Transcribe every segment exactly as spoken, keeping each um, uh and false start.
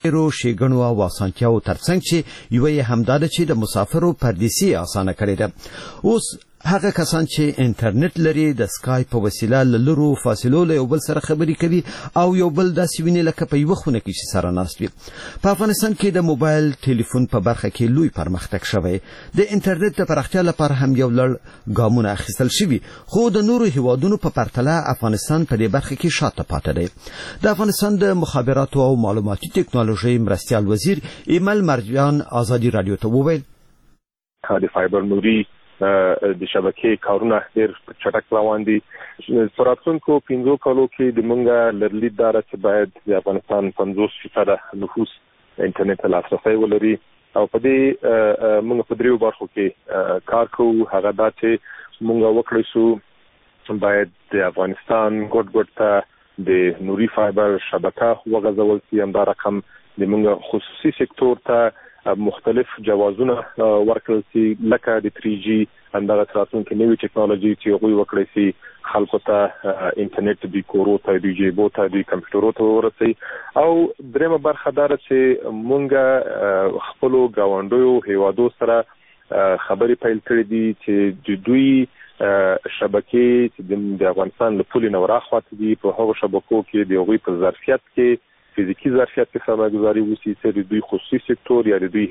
رو ښېګڼو او اسانتیاو ترڅنګ چې یوه یې همدا ده چې د مسافرو پردیسي اسانه کړې ده. اوس هغه کسان چې انټرنیټ لري د سکایپ په وسیله له لرو فاصلو له یو بل سره خبرې کوي او یو بل داسې ویني لکه په یوه خونه کې چې سره ناست وي. په افغانستان کې د موبایل ټلیفون په برخه کې لوی پرمختګ شوی. د انټرنیټ د پراختیا لپاره هم یو لړ ګامونه اخیستل شوي، خو د نورو هیوادونو په پرتله افغانستان په دې برخه کې شاته پاتې دی. د افغانستان د مخابراتو او معلوماتي ټکنالوژي مرستیال وزیر ایمل مرجان آزادي رادیو ته وویل د فایبر نوري د شبکې کارونه ډېر چټک روان دي. په راتلونکو پنځو کالو کې د مونږه لرلید داره چې باید د افغانستان پنځوس فیصده نفوس انټرنیټ ته لاسرسی ولري او په دې مونږ په دریو برخو کې کار کوو. هغه دا چې مونږ وکړی شو باید د افغانستان ګډ ګډ ته د نوري فایبر شبکه وغځول شي. همدا رقم د مونږ خصوصي سکتور ته مختلف جوازونه ورکړل شي لکه د تھری جی همدغه راتلونکي نوې ټکنالوژي چې هغوی وکړی شي خلکو ته انټرنیټ د کورو ته د جیبو ته د کمپیوټرو ته ورسوي. او درېیمه برخه دا ده چې مونږ خپلو ګاونډیو هیوادو سره خبرې پیل کړې دي چې د دوی شبکې چې د افغانستان له پولې نه ورهاخوا دي په هغو شبکو کې د هغوی په ظرفیت کې فزیکی ظرفیت کې سرمایه‌ګذاري وشي چې د دوی خصوصي سکتور یا د دوی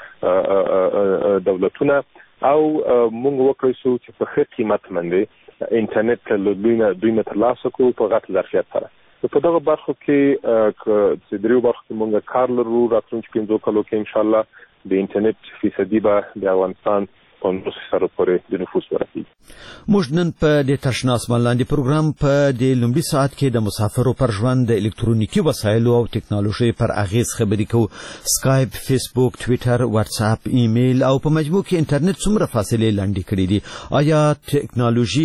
دولتونه او موږ وکړی شو چې په ښه قیمت باندې انټرنیټ له دوی نه دوی نه ترلاسه کړو په غټ ظرفیت سره. په دغه برخو کې چې دریو برخو کې موږ کار لرو. راتلونکي پنځو کالو کې انشاءالله د انټرنیټ فیصدي به د افغانستان پنځوس فیصده پورې د نفوس ورسیږي. موږ نن په دې تشنا اسمان لاندې پروګرام په دې لومړي ساعت کې د مسافرو پر ژوند د الکترونیکي وسایلو او ټکنالوژي پر اغیز خبرې کوو. سکایپ، فیسبوک، ټویټر، واتس اپ، ایمیل او په مجموع کې انټرنیټ څومره فاصلې لاندې کړې دي. آیا ټکنالوژي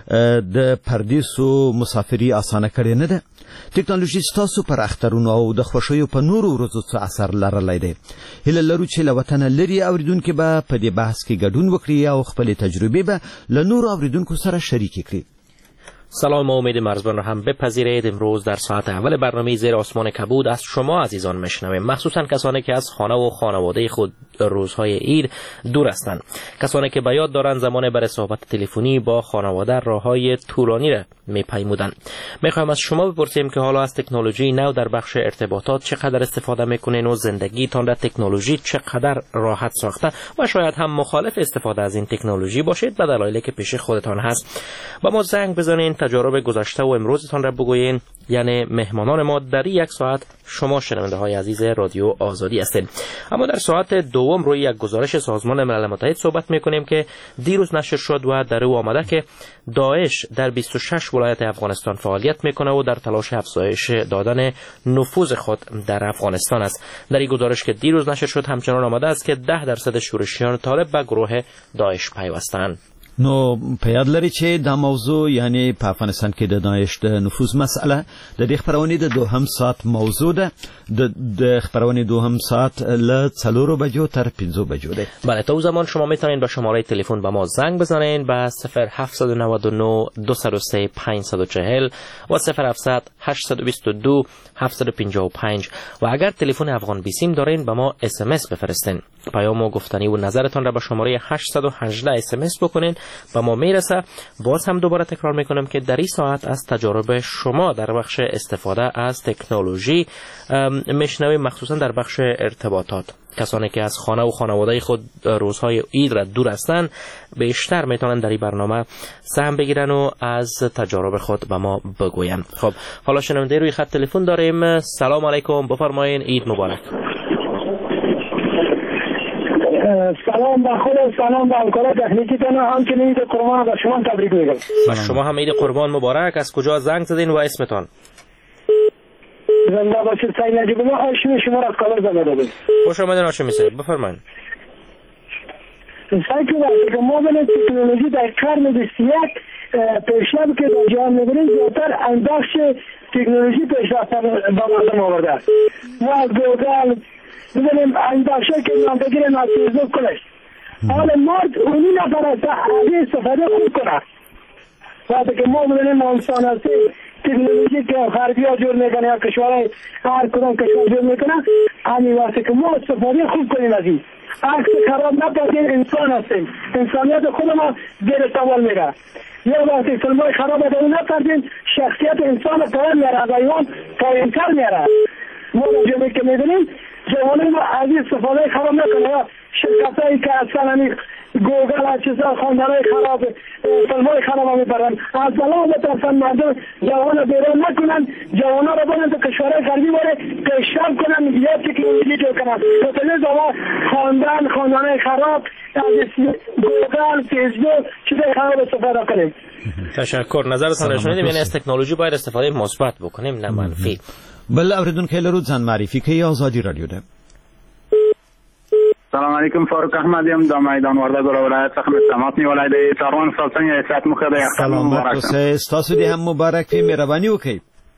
د پردیسو مسافري اسانه کړې نه ده؟ ټکنالوژي ستاسو پر اخترونو او د خوښیو په نورو ورځو څه اثر لرلی دی؟ هیله لرو چې له وطنه لرې اوریدونکي به په دې بحث کې ګډون وکړي او خپلې تجربې به له نورو اوریدونکو سره شریکې کړي. سلام و امید مرزبان را هم بپذیرید. امروز در ساعت اول برنامه زیر آسمان کبود از شما عزیزان میشنویم، مخصوصا کسانی که از خانه و خانواده خود روزهای عید دور هستند، کسانی که به یاد دارند زمان برای صحبت تلفنی با خانواده راههای طولانی را میپیمودند. میخوایم از شما بپرسیم که حالا از تکنولوژی نو در بخش ارتباطات چقدر استفاده میکنین و زندگیتان را تکنولوژی چقدر راحت ساخته و شاید هم مخالف استفاده از این تکنولوژی باشید به دلایلی که پیش خودتان هست. با ما زنگ بزنین، تجارب گذشته و امروزتان را بگویین. یعنی مهمانان ما در یک ساعت شما شنونده های عزیز رادیو آزادی هستید. اما در ساعت دوم روی یک گزارش سازمان ملل متحد صحبت میکنیم که دیروز نشر شد و در او آمده که داعش در بیست و شش ولایت افغانستان فعالیت میکنه و در تلاش افزایش دادن نفوذ خود در افغانستان است. در این گزارش که دیروز نشر شد همچنان آمده است که ده درصد شورشیان طالب به گروه داعش پیوستند. نو په یاد لري چې دا موضوع یعنی په افغانستان کې د داعش د نفوذ مسئله د دې خبرونې د دوهم ساعت موضوع ده. د خبرونې دوهم ساعت له څلورو بجو تر پنځو بجو ده. بله، تا اون زمان شما میتونید با شماره تلفن به ما زنگ بزنین به صفر هفت نه نه دو صفر سه پنج چهار صفر و صفر هفت هشت دو دو هفت پنج پنج و اگر تلفن افغان بیسیم دارین به ما اس ام اس بفرستین. پیام و گفتنی و نظرتان را به شماره هشت یک هشت اس ام اس بکنین به ما میرسه. باز هم دوباره تکرار میکنم که در این ساعت از تجارب شما در بخش استفاده از تکنولوژی میشنویم، مخصوصا در بخش ارتباطات. کسانی که از خانه و خانواده خود روزهای عید را دور هستند بیشتر میتونن در این برنامه سهم بگیرن و از تجارب خود به ما بگوین. خب حالا شنونده روی خط تلفن داریم. سلام علیکم، بفرمایین. عید مبارک. سلام به خود، سلام به همکاران تکنیکیتون، همچنین عید قربان به شما تبریک میگم. و شما هم عید قربان مبارک. از کجا زنگ زدین و اسمتان؟ زنده باشید. سعید نجیب الله هاشمی شما را از کالر زنده دادیم. خوش آمدین هاشمی صاحب، بفرمایید. سعید که ما بین تکنولوژی در قرن بیست و یک پیشرفت که در جهان می‌بینیم زیادتر انداخش تکنولوژی پیشرفت به مردم آورده. ما از گوگل ببینیم انداخشه که نامبگیر ناسیزو کنش. حالا مرد اونی نفر از این استفاده خوب کنه. وقتی که ما ببینیم انسان هستی تکنولوژی که غربی ها جور میکنه یا کشورهای هر کدام کشور جور میکنه همین واسه که ما استفاده خوب کنیم از این عکس خراب نپاشیم. انسان هستیم، انسانیت خود ما زیر سوال میره. یا وقتی فیلمای خراب از اون نپردیم شخصیت انسان پایین میره، از ایوان پایینتر میره. ما جمعی که میبینیم جوانه ما از این استفاده خراب نکنه یا شرکت هایی که اصلا همی گوگل ها چیزا خواندنهای خراب فیلمای خراب ها میبرن از بلا بترسن مردم جوان بیرون نکنن، جوان ها رو برن تو کشورهای غربی باره پیشرفت کنن یا تکنولوژی جو کنن. مثلا زمان خواندن خواندنهای خراب از گوگل فیسبوک چیزای خراب استفاده کنیم. تشکر. نظرتان را شنیدیم، یعنی از تکنولوژی باید استفاده مثبت بکنیم نه منفی. بل اوریدونکو لرو ځان معرفي کوي آزادي رادیو ده. سلام علیکم، فاروق احمد یم د میدان وردګ ولایت څخه مستمات نیولای دی چاروان څنګه سات مخه دی. سلامت اوسه، ستاسو دې هم مبارک وي، مهرباني وکړئ.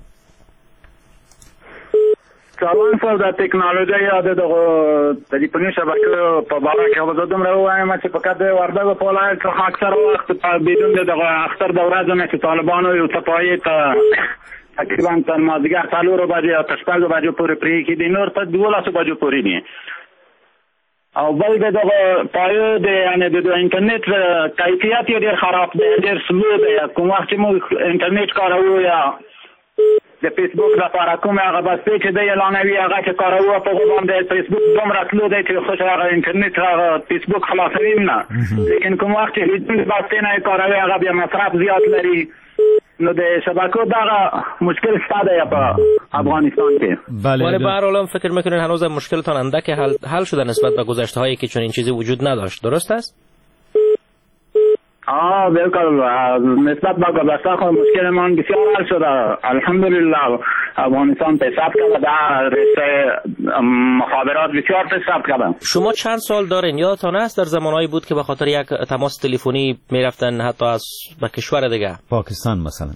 چاروان صاحب د ټکنالوژي یا د ټلیفوني شبکې په اړه کې اوس دومره وایم چې فقط د وردګ په ولایت څخه اکثر وخت په بدون د اختر د ورځې نه چې طالبانو یو صفایي ته تقریبا تر مازدیګر څلورو بجې او تر شپږو بجو پورې پرېښي دي، نور تر دولسو بجو پورې دي. او بل د دغه پایو د یعنې د انټرنیټ کیفیت یې ډېر خراب دی، ډېر سلو دی. کوم وخت چې موږ انټرنیټ کاروو یا د فیسبوک لپاره کوم هغه بسې چې دی اعلانوي هغه چې کاروو په هغه باندې فیسبوک دومره سلو دی چې خوش هغه انټرنیټ هغه فیسبوک خلاصوي نه. لیکن کوم وخت چې هیڅ بسې نه کاروي هغه بیا مصرف زیات لري، نو د شبکو دغه مشکل شته په افغانستان کې. ولی به هر حال فکر میکنین هنوز مشکلتان اندک حل, حل شده نسبت به گذشته هایی که چنین چیزی وجود نداشت، درست است؟ آه بالکل، نسبت به گذشته خود مشکل من بسیار حل شده الحمدلله. افغانستان پیشرفت کرده، در رشته مخابرات بسیار پیشرفت کرده. شما چند سال دارین؟ یادتان است در زمانهایی بود که به خاطر یک تماس تلفنی میرفتن حتی از به کشور دیگه، پاکستان مثلا؟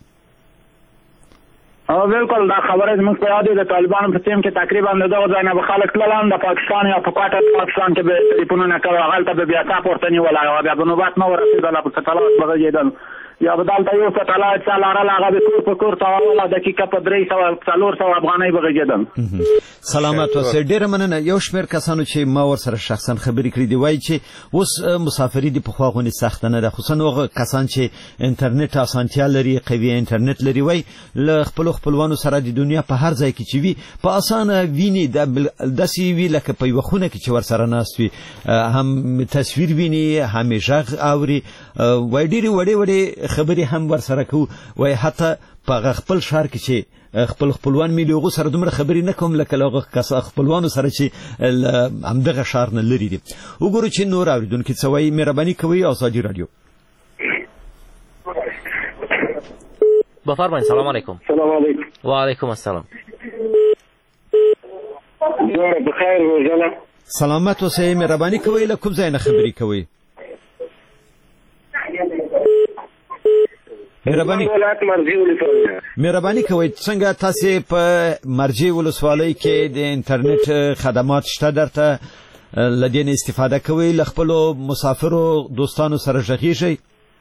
آه بالکل، دا خبره زموږ په یاد د طالبانو په ټیم کې تقریبا د دغه ځای نه به خلک تلل د پاکستان یا په کوټه پاکستان کې به ټلیفونونه کوي، هغلته به بیا تا پورته نیولی او بیا به نوبت نه ورسېدله، په سټلایټ به غږېدل یا به دلته یو سټلایټ څه لرل هغه به کور په کور تاوله دقیقه په درې سوه څلور سوه افغانۍ به غږېدل. سلامت اوسئ. ډېره مننه. یو شمېر کسانو چې ما ورسره شخصا خبرې کړې دي وایي چې اوس مسافري د پخوا غوندې سخته نه ده، خصوصا هغه کسان چې انټرنیټ اسانتیا لري، قوي انټرنیټ لري، وایي له خپلو خپلوانو سره د دنیا په هر ځای کې چې وي په اسانه ویني، داسې وي لکه په یوه خونه کې چې ورسره ناست وي، هم تصویر ویني هم یې غږ اوري. وایي ډېرې وړې وړې خبرې هم ورسره کوو، وایي حتی په خپل ښار کې چې خپل خپلوان مې له هغو سره دومره خبرې نه کوم لکه له هغه خپلوانو سره چې همدغه ښار نه لرې دي. وګورو چې نور اورېدونکي څه وایي. مهرباني کوئ. آزادي رادیو. بفرمایید. سلام علیکم. سلام علیکم. و علیکم السلام. بخیر روزانه. سلامت اوسئ. مهرباني کوئ. له کوم ځای نه خبرې کوئ؟ مهرباني مهرباني کوئ. څنګه تاسو په مرجع ولسوالۍ کې د انټرنیټ خدمات شته، درته له دې نه استفاده کوئ، له خپلو مسافرو دوستانو سره غږیږئ؟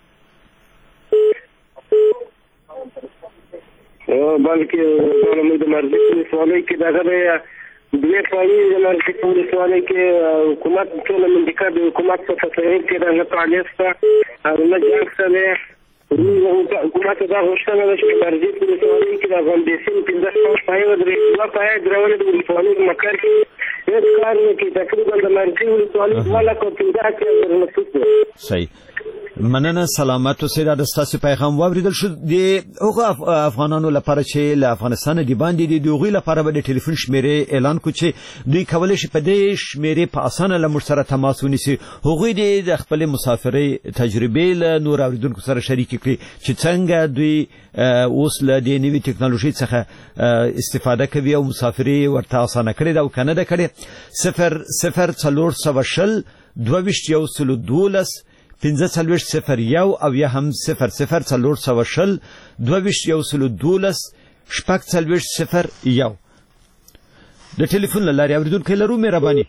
بلکې موږ د مرجع ولسوالۍ کې دغه دوی پایي د مرجع ولسوالۍ کې حکومت ټول منطقه د حکومت په تصرف کې د فعالیت څخه او نه جاکسه حکومت دا غوښتنه ده چې مرجع ولسوالۍ کې د افغانستان پنځه شپږ پایې ودرې دوه پایې درولې د ولسوالۍ په مکر کې هېڅ کار نه کوي. تقریبا د مرجع ولسوالۍ دوه لکه پنځه اتیا زره نفوس دی. صحیح. مننه. سلامت اوسئ. دا د ستاسو پیغام واورېدل شو. د هغو افغانانو لپاره چې له افغانستانه د باندې دي، د هغوی لپاره به د ټلیفون شمېرې اعلان کړو چې دوی کولی شي په دې شمېرې په اسانه له موږ سره تماس ونیسي. هغوی دې د خپلې مسافرۍ تجربې له نور اورېدونکو سره شریکې کړي چې څنګه دوی اوس له دې نوې ټکنالوژۍ څخه استفاده کوي او مسافري ورته اسانه کړې ده او که نه ده کړې. صفر صفر څلور سوه شل دوه ویشت یو سلو دولس پنځه څلوېښت صفر یو او یا هم صفر صفر څلور سوه شل دوه ویشت یو سلو دولس شپږ څلوېښت صفر یو د ټلیفون له لارې اورېدونکی لرو. مهرباني.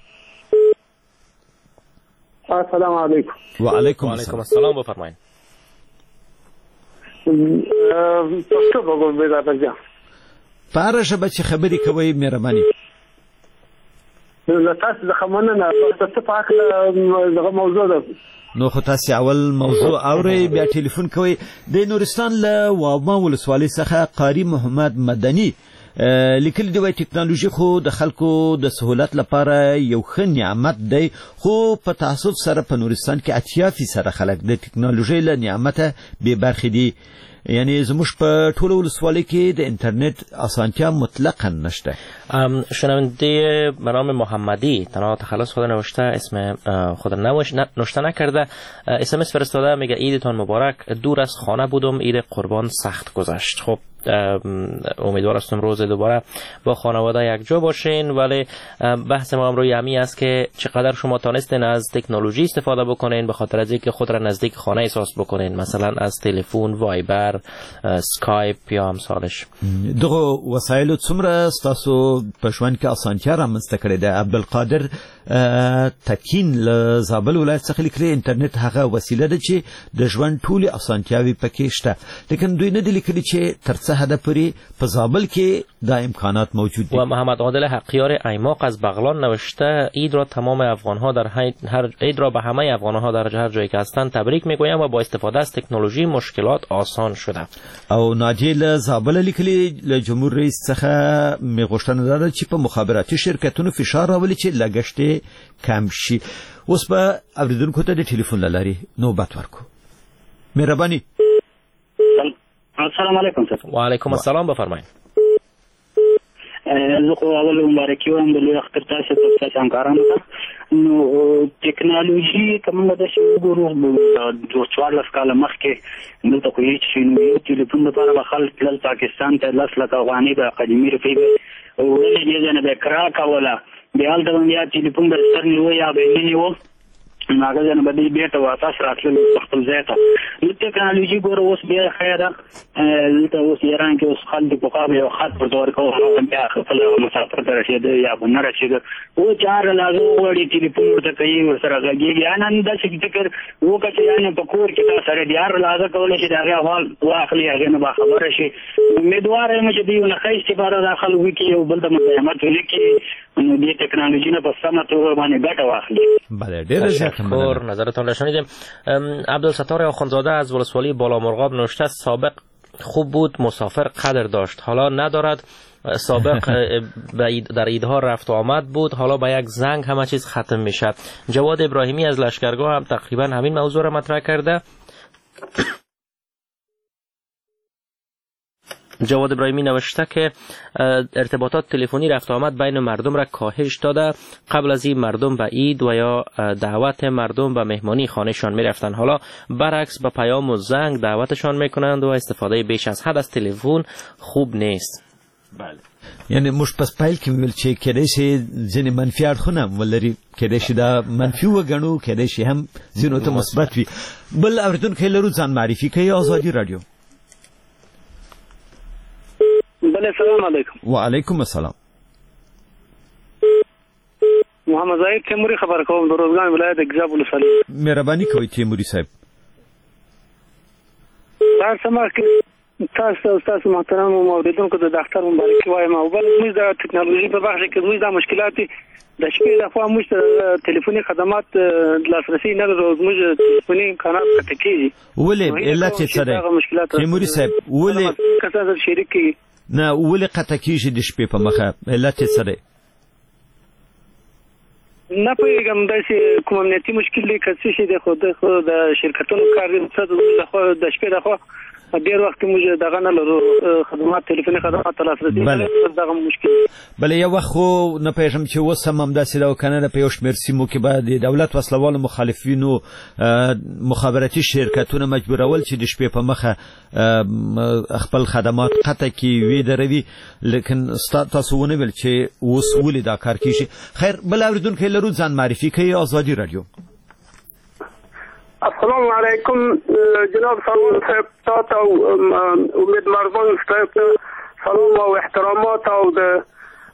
السلام علیکم. وعلیکم السلام. بفرمایئ. پښتو وګورم به دا درځه په هر ژبه چې خبرې کوي مهرباني زه تاسو د خمنه نه تاسو په اړه دغه موضوع ده نو خو تاسو اول موضوع اوري بیا ټلیفون کوي د نورستان له واما ولسوالۍ څخه قاری محمد مدني لیکل دی وای ټکنالوژي خو د خلکو د سہولت لپاره یو ښه نعمت دی خو په تاسف سره په نورستان کې اتیا فیصد خلک د ټکنالوژي له نعمته بې برخې دي یعنی زموږ په ټول ولسوالۍ کې د اینترنت اسانتیا مطلقاً نشته. شنونده به نام محمدی تنها تخلص خود نوشته اسم خود نوشته نکرده اس ام اس فرستاده میگه عیدتان مبارک دور از خانه بودم عید قربان سخت گذشت. خب امیدوار هستم روز دوباره با خانواده یک جا باشین ولی بحث ما امروز همی است که چقدر شما تانستین از تکنولوژی استفاده بکنین به خاطر از اینکه خود را نزدیک خانه احساس بکنین مثلا از تلفن وایبر اسکایپ یا امثالش. دغه وسایل څومره تاسو په ژوند کې اسانتیا رامنځته کړې ده. عبدالقادر تکین له زابل ولایت څخه لیکلي انټرنیټ هغه وسیله ده چې د ژوند ټولې اسانتیاوې پکې شته لیکن دوی نه دي لیکلي چې تر څه حد پورې په زابل کې دا امکانات موجود دي. و محمد عادل حقیار ایماق از بغلان نوشته عید را تمام افغان‌ها در هر عید را به همه افغان‌ها در هر جایی که هستند تبریک میگویم و با استفاده از تکنولوژی مشکلات آسان شده. او ناجیل زابل لیکلي له جمهور رئیس څخه میغوښتنه ده چې په مخابراتي شرکتونو فشار راولي چې لګښت کم شي. اوس به اوریدونکو ته د ټلیفون لاري نوبت ورکو. مهرباني. السلام علیکم سر. و علیکم السلام بفرمایید. زه خو اول مبارکي وایم د لوی اختر تاسو ته تاسو همکارانو ته. نو ټکنالوژي کومه ده چې وګورو د څوارلس کاله مخکې دلته خو هېڅ شی نه وي. ټلیفون لپاره به خلک تلل پاکستان ته لس لکه افغانۍ به قدیمي روپۍ به وړلې دې ځای نه به یې کرا کوله بیا هلته به یا ټلیفون به سر نیوه یا به یې نه نیوه نو هغه ځای نه به دوی بېرته واپس راتللو په خپل ځای ته. نو ټکنالوژي ګوره اوس بیا ښه ده. دلته اوس ایران کې اوس خلک پخوا به یو خط ورته ورکوه هغه بیا خپل مسافر ته رسېده یا به نه رسېده. اوس چې هر لازم وغواړي ټلیفون ورته کوي ورسره غږېږي یا نن داسې فکر وکړه چې یعنې په کور کې تا سره د هر لحظه کولی شي د هغې احوال واخلي هغې نه باخبره شي. امیدواره یم چې دوی ونه ښه استفاده دا خلک وکړي یو بل ته مزاحمت ونه کړي نو دې ټکنالوژي نه په سمه توګه باندې ګټه واخلي. بله ډېره تشکر نظرتان را شنیدیم. عبدالستار آخوندزاده از ولسوالی بالامرغاب نوشته سابق خوب بود مسافر قدر داشت حالا ندارد. سابق در عیدها رفت و آمد بود حالا با یک زنگ همه چیز ختم میشه. جواد ابراهیمی از لشکرگاه هم تقریبا همین موضوع را مطرح کرده. جواد ابراهیمی نوشته که ارتباطات تلفنی رفت آمد بین مردم را کاهش داده. قبل از این مردم به عید و یا دعوت مردم به مهمانی خانهشان می رفتند حالا برعکس به پیام و زنگ دعوتشان می کنند و استفاده بیش از حد از تلفن خوب نیست. بله یعنی مش پس پایل کې ویل چې کېدای شي ځینې منفي اړخونه هم ولري کېدای شي دا منفي وګڼو کېدای شي هم ځینو ته مثبت وي. بل اوریدونکي لرو ځان معرفي کوي آزادي رادیو. بله سلام علیکم. وعلیکم السلام. محمد زاهد تیموری خبر کوم د روزګان ولایت ګجاب ولسوالۍ. مهرباني کوئ تیموری صاحب. دا سمه کې تاسو تاسو محترم اوریدونکو د ډاکټر مبارکي وایم او بل موږ د ټکنالوژي په برخه کې موږ د مشکلات د شپې لخوا موږ ټلیفوني خدمات لاسرسي نه لرو. موږ ټلیفوني امکانات کټ کیږي ولې علت څه ده تیموری صاحب ولې کسان شریک کی نه ولې قطع کیږي د شپې په مخه علت څه ده؟ نه پوهېږم داسې کوم امنیتي مشکل دی که څه شي دی خو د شرکتونو کار دی د شپې لخوا ډېر وخت موږ دغه نه لرو خدمات تلیفوني خدمات ته لاسرسي نه لرو دغه مشکل. بله یو وخت خو نه پوهېږم چې اوس هم همداسې ده او که نه ده په یو شمېر سیمو کې به د دولت وسلوالو مخالفینو مخابراتي شرکتونه مجبورول چې د شپې په مخه خپل خدمات قطع کړي ویدروي لیکن تاسو ونه ویل چې اوس ولې دا کار کیږي. خیر بل اورېدونکی لرو ځان معرفي کوي آزادي رادیو. السلام علیکم جناب سلمان صاحب تاسو او امید مرزبان صاحب سلام او احترامات او د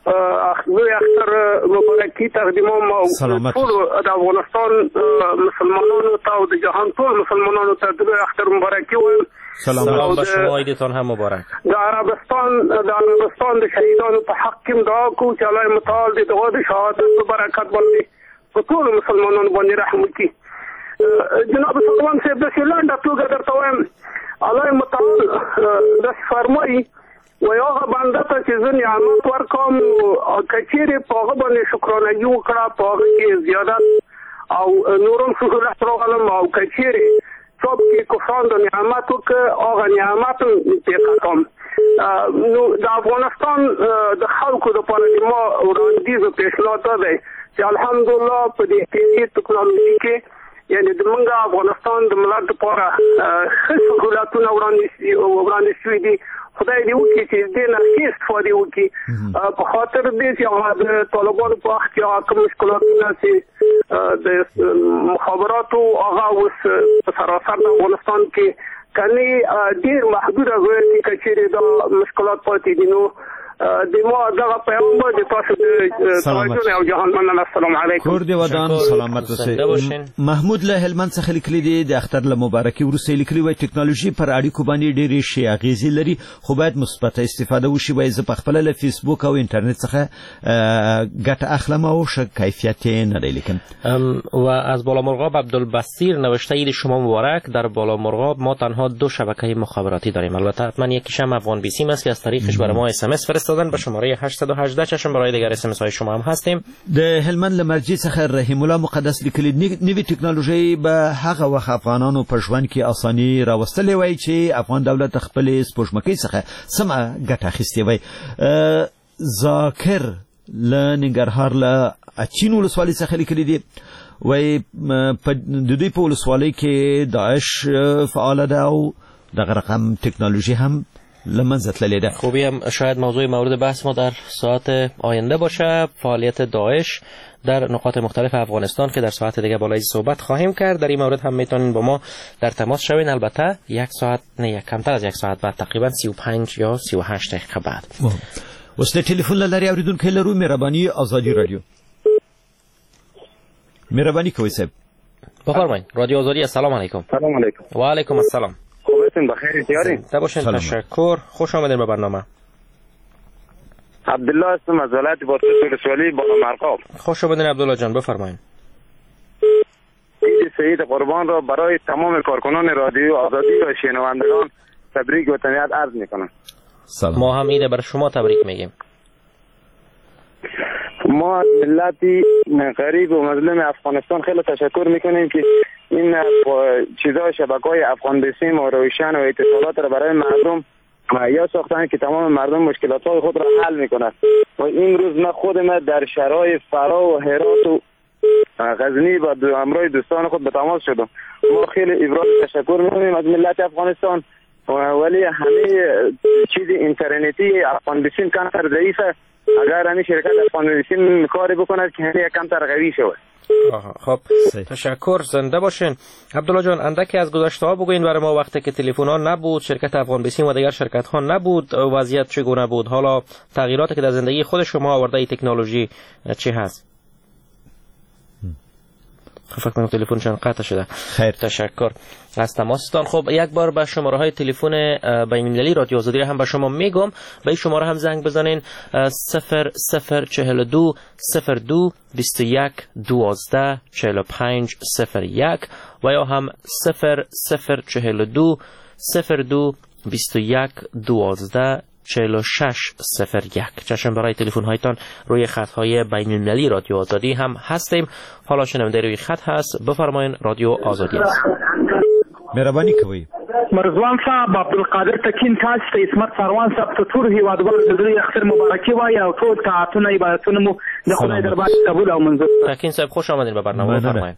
لوی اختر مبارکي تقدیموم او ټول د افغانستان مسلمانانو ته او د جهان ټول مسلمانانو ته د لوی اختر مبارکي وایم. سلام به شما، عیدتان هم مبارک. د عربستان د عربستان د شهیدانو په حق کې دعا کوو چې الله متعال د دغه د شهادت په برکت باندې په ټول مسلمانانو باندې رحم وکړي. جناب سلمان صاحب د لنډه توګه درته وایم الله متعال داسې فرمایي وایي هغه بنده ته چې زه نعمت ورکوم که چیرې په هغه باندې شکرانګي وکړه په هغه کې زیادت او نورم سهولت راغلم او که چیرې څوک چې کفران د نعمت وکړه هغه نعمت پرې کوم. نو د افغانستان د خلکو دپاره چې ما وړاندیز او پیشنهاد دا دی چې الحمدلله په دې تیزي ټکنالوژي کې یعنې د موږ افغانستان د ملت دپاره ښه سهولتونه وړاندې شوي دي. خدای دې وکړي چې دې نه ښې استفادې وکړي په خاطر دې چې هغه د طالبانو په وخت کې هغه کوم مشکلاتونه چې د مخابراتو هغه اوس په سراسر د افغانستان کې کنې ډېر محدوده وي که چیرې دا مشکلات پاتې دي. نو د ما دغه پیغام د تاسو د توجه او جهان مننه. السلام علیکم. کور دی ودان سلامت اوسئ. محمود له هلمند څخه لیکلي دي د اختر له مبارکي وروسته لیکلي وای ټکنالوژي پر اړیکو باندې ډېرې ښې اغیزې لري خو باید مثبته استفاده وشي. وای زه په خپله له فیسبوک او اینترنت څخه ګټه اخلم او ښه کیفیت یې نه دی لیکن. و از بالامرغاب عبدالبصیر نوشته اید شما مبارک. در بالامرغاب ما تنها دو شبکه مخابراتی داریم، البته حتما یکیش هم افغان بی سی است که از طریقش برای ما اس ام اس فرستادن به شماره هشت یک هشت. چشم برای دیگر اس ام اس های شما هم هستیم. د هلمند لمرجی څخه رحیم الله مقدس لیکلی نوې ټکنالوژي به هغه وخت افغانانو په ژوند کې اساني راوستلې وای چې افغان دولت خپل سپوږمکۍ څخه سمه ګټه اخیستې وای. ذاکر له ننګرهار له اچین ولسوالۍ څخه لیکلی دی وای د دوی په ولسوالۍ کې داعش فعال ده او دغه رقم ټکنالوژي هم لمنځه تللی ده. خوبی هم شاید موضوع مورد بحث ما در ساعت آینده باشه، فعالیت داعش در نقاط مختلف افغانستان که در ساعت دیگه بالای صحبت خواهیم کرد. در این مورد هم میتونین با ما در تماس شوین، البته یک ساعت نه یک کمتر از یک ساعت بعد، تقریبا سی و پنج یا سی و هشت دقیقه بعد. اوس د ټلیفون له لارې اوریدونکي لرو. مهرباني آزادی رادیو. مهرباني کوئ صاحب. بفرمایید. رادیو آزادی. السلام علیکم. سلام علیکم. و علیکم السلام. خوبتون بخیر تیاری؟ تباشین. تشکر. خوش آمدین به برنامه. عبدالله هستم از ولایت بادغیس ولسوالی بالامرغاب. خوش آمدین عبدالله جان، بفرمایید. عید سعید قربان را برای تمام کارکنان رادیو آزادی و شنوندگان تبریک و تهنیت عرض میکنم. سلام. ما هم عید بر شما تبریک میگیم. ما از ملتی غریب و مظلوم افغانستان خیلی تشکر میکنیم که این چیزا شبکه‌های افغان بسیم و روشن و اتصالات را برای مردم مهیا ساختن که تمام مردم مشکلات خود را حل میکنند. و این روز ما خود ما در شهرهای فرا و هرات و غزنی با دو همراه دوستان خود به تماس شدم. ما خیلی ابراز تشکر میکنیم از ملت افغانستان، ولی همه چیز اینترنتی افغان بسیم کمتر ضعیفه. اگر همین شرکت افغان بسیم کاری بکند که همین کمتر قوی شود. خب تشکر، زنده باشین. عبدالله جان اندکی از گذشته ها بگوین برای ما. وقتی که تلفن ها نبود، شرکت افغان بسیم و دیگر شرکت ها نبود، وضعیت چگونه بود؟ حالا تغییراتی که در زندگی خود شما آورده ای تکنولوژی چی هست؟ فکر کنم تلفنشان قطع شده. خیر، تشکر از تماستان. خب یک بار به شماره های تلفن بین‌المللی رادیو آزادی هم به شما میگم، به این شماره هم زنگ بزنین. صفر صفر چهل و دو صفر دو بیست و یک دوازده چهل و پنج صفر یک و یا هم صفر صفر چهل و دو صفر دو بیست و یک دوازده چهل و شش صفر یک. چشم برای تلفن هایتان روی خط های بین المللی رادیو آزادی هم هستیم. حالا شنونده روی خط هست، بفرمایین. رادیو آزادی است. مهرباني کوي. مرزوان صاحب عبدالقادر تکین تاسو ته اسمت سروان صاحب ته ټول هیوادوالو د دوی اختر مبارکي وایي او ټول طاعتونه عبادتونه مو د خدای دربار قبول او منظور. تکین صاحب خوش آمدین به برنامه. بفرمایید.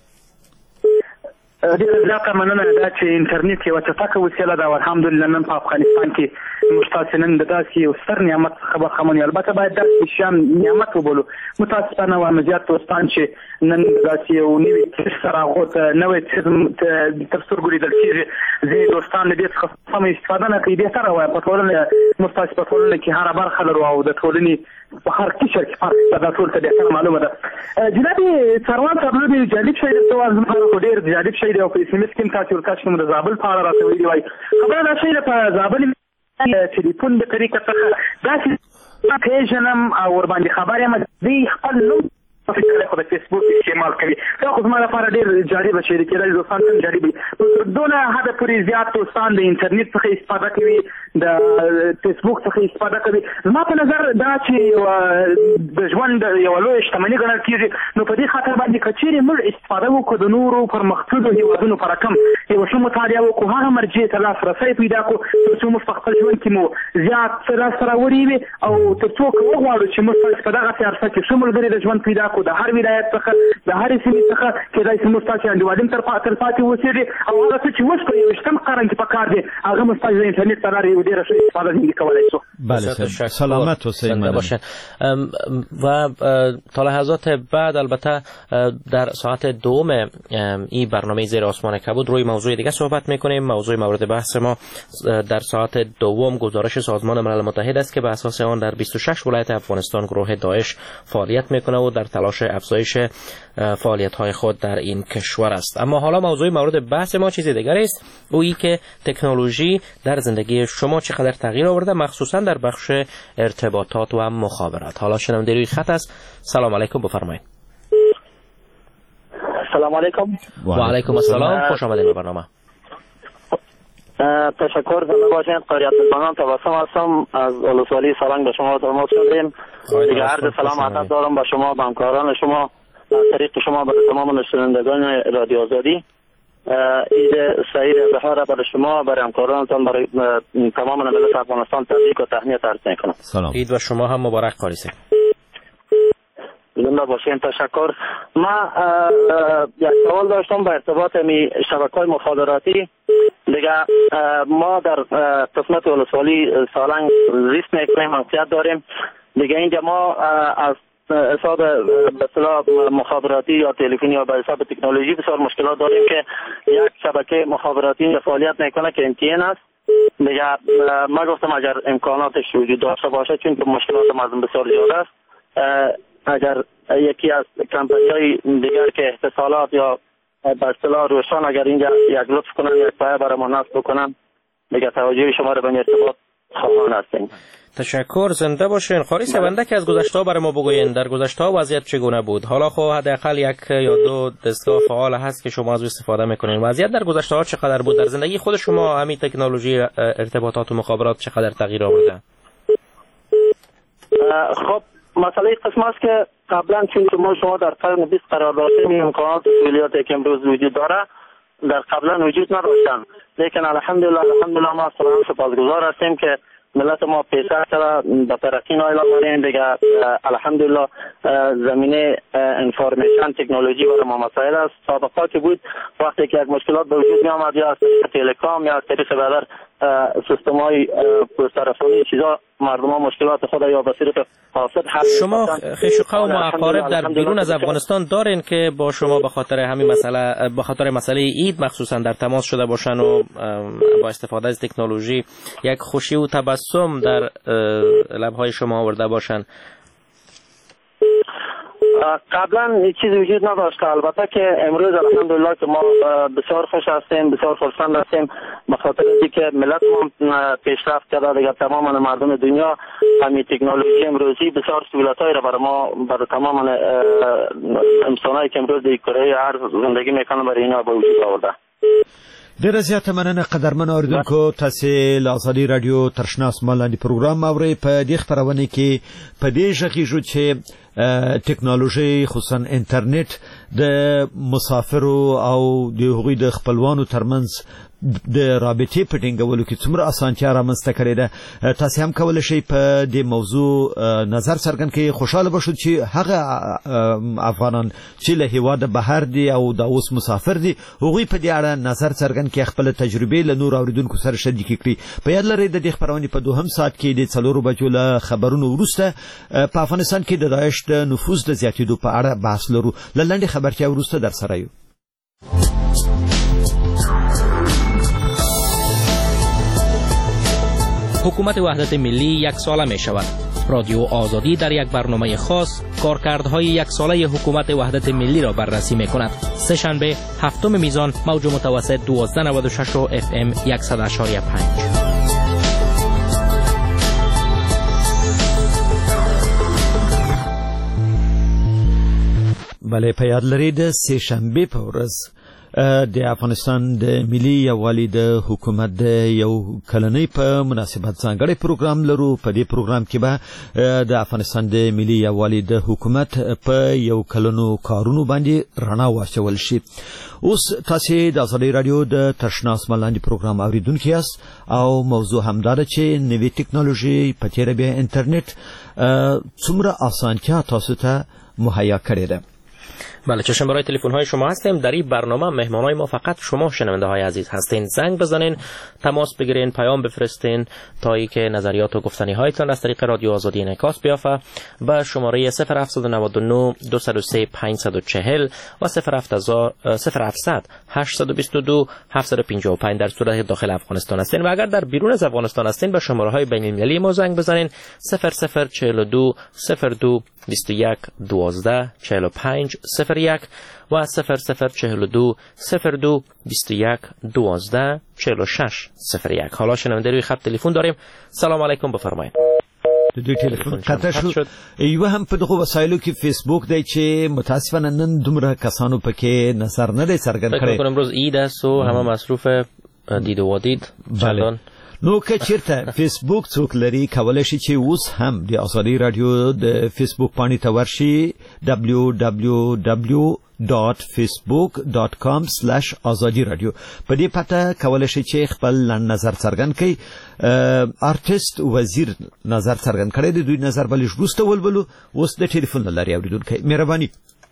ډېره زیاته مننه ده چې انټرنیټ یوه چټکه وسیله ده او الحمدلله نن په افغانستان کې موږ تاسې نن د داسې یو ستر نعمت څخه برخمن یو. البته باید داسې شیان نعمت وبولو. متاسفانه وایم زیات دوستان چې نن داسې یو نوي څیز سره هغو ته نوی څیز تر سترګو لیدل کېږي، ځینې دوستان له دې څخه سمه استفاده نه کوي. بهتره وایم په ټولنه موږ تاسو په ټولنه کې هر برخه لرو او د ټولنې په هر قشر کې فرق دا ټول ته ډېر معلومه ده. جناب سروان صاحب له جالب شی درته وایم، زما ډېر جالب شی دی او په اس ام اس کې تاسو ورکړ چې موږ د زابل په اړه راته ویلي وای. خبره دا شی په زابل ټلیفون د طریقه څخه داسې پیژنم او ور باندې خبر یم دی خپل نوم خو د فیسبوک استعمال کوي. دا خو زما لپاره ډېر جالبه شی دی، کېدای دوستان هم جالب وي. دونه حده پورې زیات دوستان د انټرنیټ څخه استفاده کوي، د فیسبوک څخه استفاده کوي. زما په نظر دا چې د ژوند یوه لویه شتمني ګڼل کېږي، نو په دې خاطر باندې که چېرې موږ استفاده وکړو د نورو پرمختللو هېوادونو په رقم یوه ښه مطالعه وکړو، هغه مرجع ته لاسرسی پیدا کړو تر څو موږ په خپل ژوند کې مو زیات څه لاسته راوړي وي او تر څو که وغواړو چې موږ په دغسې عرصه کې ښه ملګري د ژوند پیدا کړو، د هر ولایت څخه د هرې سیمې څخه کېدای شي موږ ستاسو انډیوالي تر پاتې اوسېږي او هغه څه چې اوس په یوویشتم قرن کې پکار دی هغه موږ ستاسو د انټرنېټ له لارې یو ډېره ښه استفاده زندگی کولی شو. بله سلامت حسین باشن. و تا لحظات بعد البته در ساعت دوم این برنامه زیر آسمان کبود روی موضوع دیگه صحبت میکنیم. موضوع مورد بحث ما در ساعت دوم گزارش سازمان ملل متحد است که به اساس آن در بیست و شش ولایت افغانستان گروه داعش فعالیت میکنه و در تلاش افزایش فعالیت های خود در این کشور است. اما حالا موضوع مورد بحث ما چیز دیگری است، او ای که تکنولوژی در زندگی شما چقدر تغییر آورده، مخصوصا در بخش ارتباطات و مخابرات. حالا شنونده روی خط است. سلام علیکم، بفرمایید. سلام علیکم. و علیکم السلام، خوش آمدید به برنامه. تشکر زنده باشید. قریت البنان تبسم هستم از ولسوالی سالنگ به شما تماس شدیم. دیگه عرض سلام ادب دارم به شما، به همکاران شما، از طریق شما به تمام شنوندگان رادیو آزادی. عید سعید بهار برای شما، برای همکارانتان، برای تمام ملت افغانستان تبریک و تهنیت عرض میکنم. سلام. عید و شما هم مبارک قاریسه. زنده باشین. تشکر. ما یک سوال داشتم به ارتباط می شبکه‌های مخابراتی. دیگه ما در قسمت ولسوالی سالنگ زیست میکنیم، موقعیت داریم. دیگه اینجا ما از حساب به اصطلاح مخابراتی یا تلفنی یا به حساب تکنولوژی بسیار مشکلات داریم که یک شبکه مخابراتی فعالیت میکنه که ام تی ان است. دیگه ما گفتم اگر امکاناتش وجود داشته باشه، چون که مشکلات مردم بسیار زیاد است، اگر یکی از کمپانی‌های دیگر که اتصالات یا به اصطلاح روشن اگر اینجا یک لطف کنن، یک پایه برای ما نصب بکنن، دیگه توجه شما رو به ارتباط خواهان هستیم. تشکر. زنده باشین. خاریس بنده که از گذشته برای ما بگوین در گذشته وضعیت چگونه بود؟ حالا خب حداقل یک یا دو دستگاه فعال هست که شما از استفاده میکنین. وضعیت در گذشته ها چقدر بود؟ در زندگی خود شما همین تکنولوژی ارتباطات و مخابرات چقدر تغییر آورده؟ خب مسئله قسم است که قبلا چون که ما شما در قرن بیست قرار داشتیم، امکانات سهولیاتی که امروز وجود داره در قبلا وجود نداشتن، لیکن الحمدلله الحمدلله ما خداوند سپاسگزار هستیم که ملت ما پیشرفت کرده، به ترقی نائل آمدیم. دیگه الحمدلله زمینه انفورمیشن تکنولوژی برای ما مسائل است. سابقا که بود وقتی که یک مشکلات به وجود می آمد یا از طریق تلکام یا از طریق بدر سیستم های پشترسانی چیزا مردم ها مشکلات خود یا به صورت فاسد حل. شما خویش و قوم و اقارب در بیرون از افغانستان دارین که با شما به خاطر همین مسئله به خاطر مسئله عید مخصوصا در تماس شده باشن و با استفاده از تکنولوژی یک خوشی و تبسم در لبهای شما آورده باشن؟ قبلا هیچ چیزی وجود نداشت، البته که امروز الحمدلله که ما بسیار خوش هستیم، بسیار خرسند هستیم به خاطر اینکه ملت ما پیشرفت کرده. دیگه تمام مردم دنیا همین تکنولوژی امروزی بسیار سهولتایی را برای ما، برای تمام انسانایی که امروز در کره ارض زندگی میکنن برای اینا به وجود آورده. ډیره زیاته مننه قدرمن اوریدونکو. تاسو له ازادي رادیو ترشنا اسمان لاندې پروګرام اورئ. په دې خبرونه کې په دې ژغیږو چې ټکنالوژي خصوصا انټرنیټ د مسافرو او د هغوی د خپلوانو ترمنځ د رابطې په ټینګولو کې څومره اسانتیا رامنځته کړې ده. تاسو هم کولی شئ په دې موضوع نظر څرګند کړئ. خوشحاله به شو چې هغه افغانان چې له هېواده بهر دي او دا اوس مسافر دي هغوی په دې اړه نظر څرګند کړي، خپله تجربې له نورو اورېدونکو سره شریکې کړي. په یاد لرئ د دې خپرونې په دوهم ساعت کې د څلورو بجو له خبرونو وروسته په افغانستان کې د داعش د نفوذ د زیاتېدو په اړه بحث لرو. له لنډې خبرتیا وروسته در سره یو. حکومت وحدت ملی یک ساله می شود. رادیو آزادی در یک برنامه خاص کارکردهای یک ساله حکومت وحدت ملی را بررسی می کند. سه شنبه هفتم میزان موج متوسط دوازده نود و شش و اف ام صد و یک و پنج. بله په یاد لرئ د سه شنبې په ورځ د افغانستان د ملي یووالي د حکومت د یو کلنۍ په مناسبت ځانګړی پروګرام لرو. په دې پروګرام کې به د افغانستان د ملي یووالي د حکومت په یو کلنو کارونو باندې رڼا واچول شي. اوس تاسو د ازادي رادیو د تشناس ملاندې پروګرام اوریدونکو یاست او موضوع همدا ده چې نوې ټکنالوژي په تیر بیا اینټرنیټ څومره اسانتیا تاسو ته مهیا کړې ده. بله، چشم برای تلفن های شما هستیم. در این برنامه مهمان های ما فقط شما شنونده های عزیز هستین. زنگ بزنین، تماس بگیرین، پیام بفرستین تا ای که نظریات و گفتنی هایتان از طریق رادیو آزادی انعکاس بیافته. با شماره صفر هفت نه نه دو صفر سه پنج چهار صفر و صفر هفت صفر هشت دو دو هفت پنج پنج در صورت داخل افغانستان هستین و اگر در بیرون از افغانستان هستین با شماره های بین المللی ما زنگ بزنین صفر صفر چهل و دو صفر دو بیست و یک دوازده چهل و پنج صفر یک و صفر صفر چهل و دو صفر دو بیست و یک دوازده چهل و شش صفر یک. حالا شنونده روی خط تلفن داریم. سلام علیکم، بفرمایید. د دوی ټلیفون قطع شو. یو هم په دغه وسایلو کې فیسبوک دی چې متاسفانه نن دومره کسانو پکې نظر نه دی څرګند کړی. فکر کنم امروز عید است و همه مصروف دید و دید. بله. نو که چیرته فیسبوک څوک لري کولای شي چې اوس هم د ازادي رادیو د فیسبوک باندې ته ورشي دبلیو دبلیو دبلیو ډاټ فیسبوک ډاټ کام سلیش ازادي رادیو. په دې پته کولای شي چې خپل نظر څرګند کړي. آرټیست وزیر نظر څرګند کړي د دوی نظر بلې وروسته ولولو. اوس د ټلیفون لارې اوریدونکو مهرباني.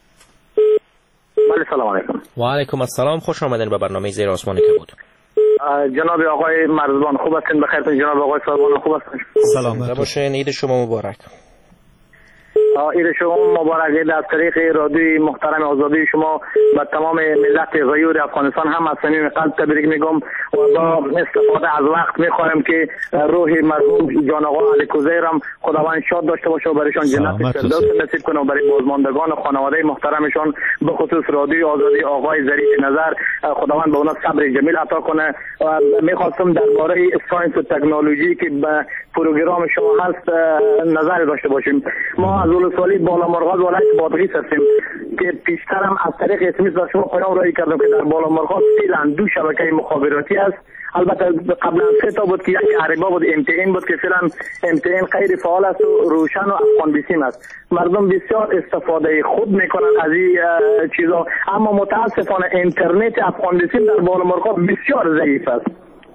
بله، سلام علیکم. و علیکم السلام، خوش آمدین به برنامه زیر آسمان کبود. جناب آقای مرزبان خوب هستین؟ بخیر. جناب آقای سازمان خوب هستین؟ سلامت باشین. عید شما مبارک. عید شما مبارک. از طریق رادیوی محترم آزادی شما و تمام ملت غیور افغانستان هم از صمیم قلب تبریک میگم و با استفاده از وقت میخوایم که روح مرحوم جان آقا علی کوزیر هم خداوند شاد داشته باشه و برایشان جنت فردوس نصیب کنه و برای بازماندگان و خانواده محترمشان به خصوص رادیوی آزادی آقای ظریف نظر خداوند به اونها صبر جمیل عطا کنه. و میخواستم درباره ساینس و تکنولوژی که به پروگرام شما هست نظر داشته باشیم. ما از ولسوالی بالا مرغاز ولایت بادغیس هستیم که پیشتر هم از طریق اسمیس بر شما پیام رایی کردم که در بالا مرغاز فعلا دو شبکه مخابراتی است. البته قبلا سه تا بود که یک عربا بود، ام تی ان بود که فعلا ام تی ان غیر فعال است و روشن و افغان بیسیم است. مردم بسیار استفاده خود میکنن از این چیزا، اما متاسفانه اینترنت افغان بیسیم در بالا مرغاز بسیار ضعیف است.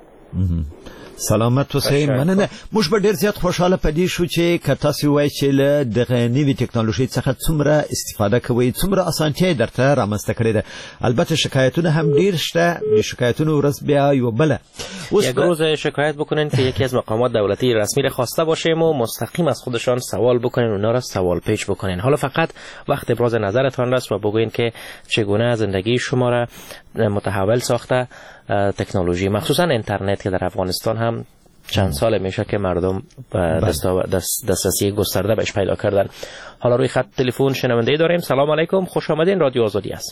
سلامت اوسئ. مننه. موږ به ډیر زیات خوشاله پدې شو چې کته سی وای چې له دغه نوې ټکنالوژي څخه څومره استفاده کوي، څومره اسانتیا درته رامنځته کړې ده. البته شکایتونه هم ډیر شته. د شکایتونو ورځ بیا یو بله. یک روز شکایت بکنین که یکی از مقامات دولتی رسمی را خواسته باشیم و مستقیم از خودشان سوال بکنین، اونا را سوال پیچ بکنین. حالا فقط وقت ابراز نظرتان است و بگوین که چگونه زندگی شما را متحول ساخته تکنولوژی، مخصوصا اینترنت که در افغانستان هم چند سال میشه که مردم دست دسترسی گسترده بهش پیدا کردن. حالا روی خط تلفن شنونده داریم. سلام علیکم، خوش آمدین. رادیو آزادی است.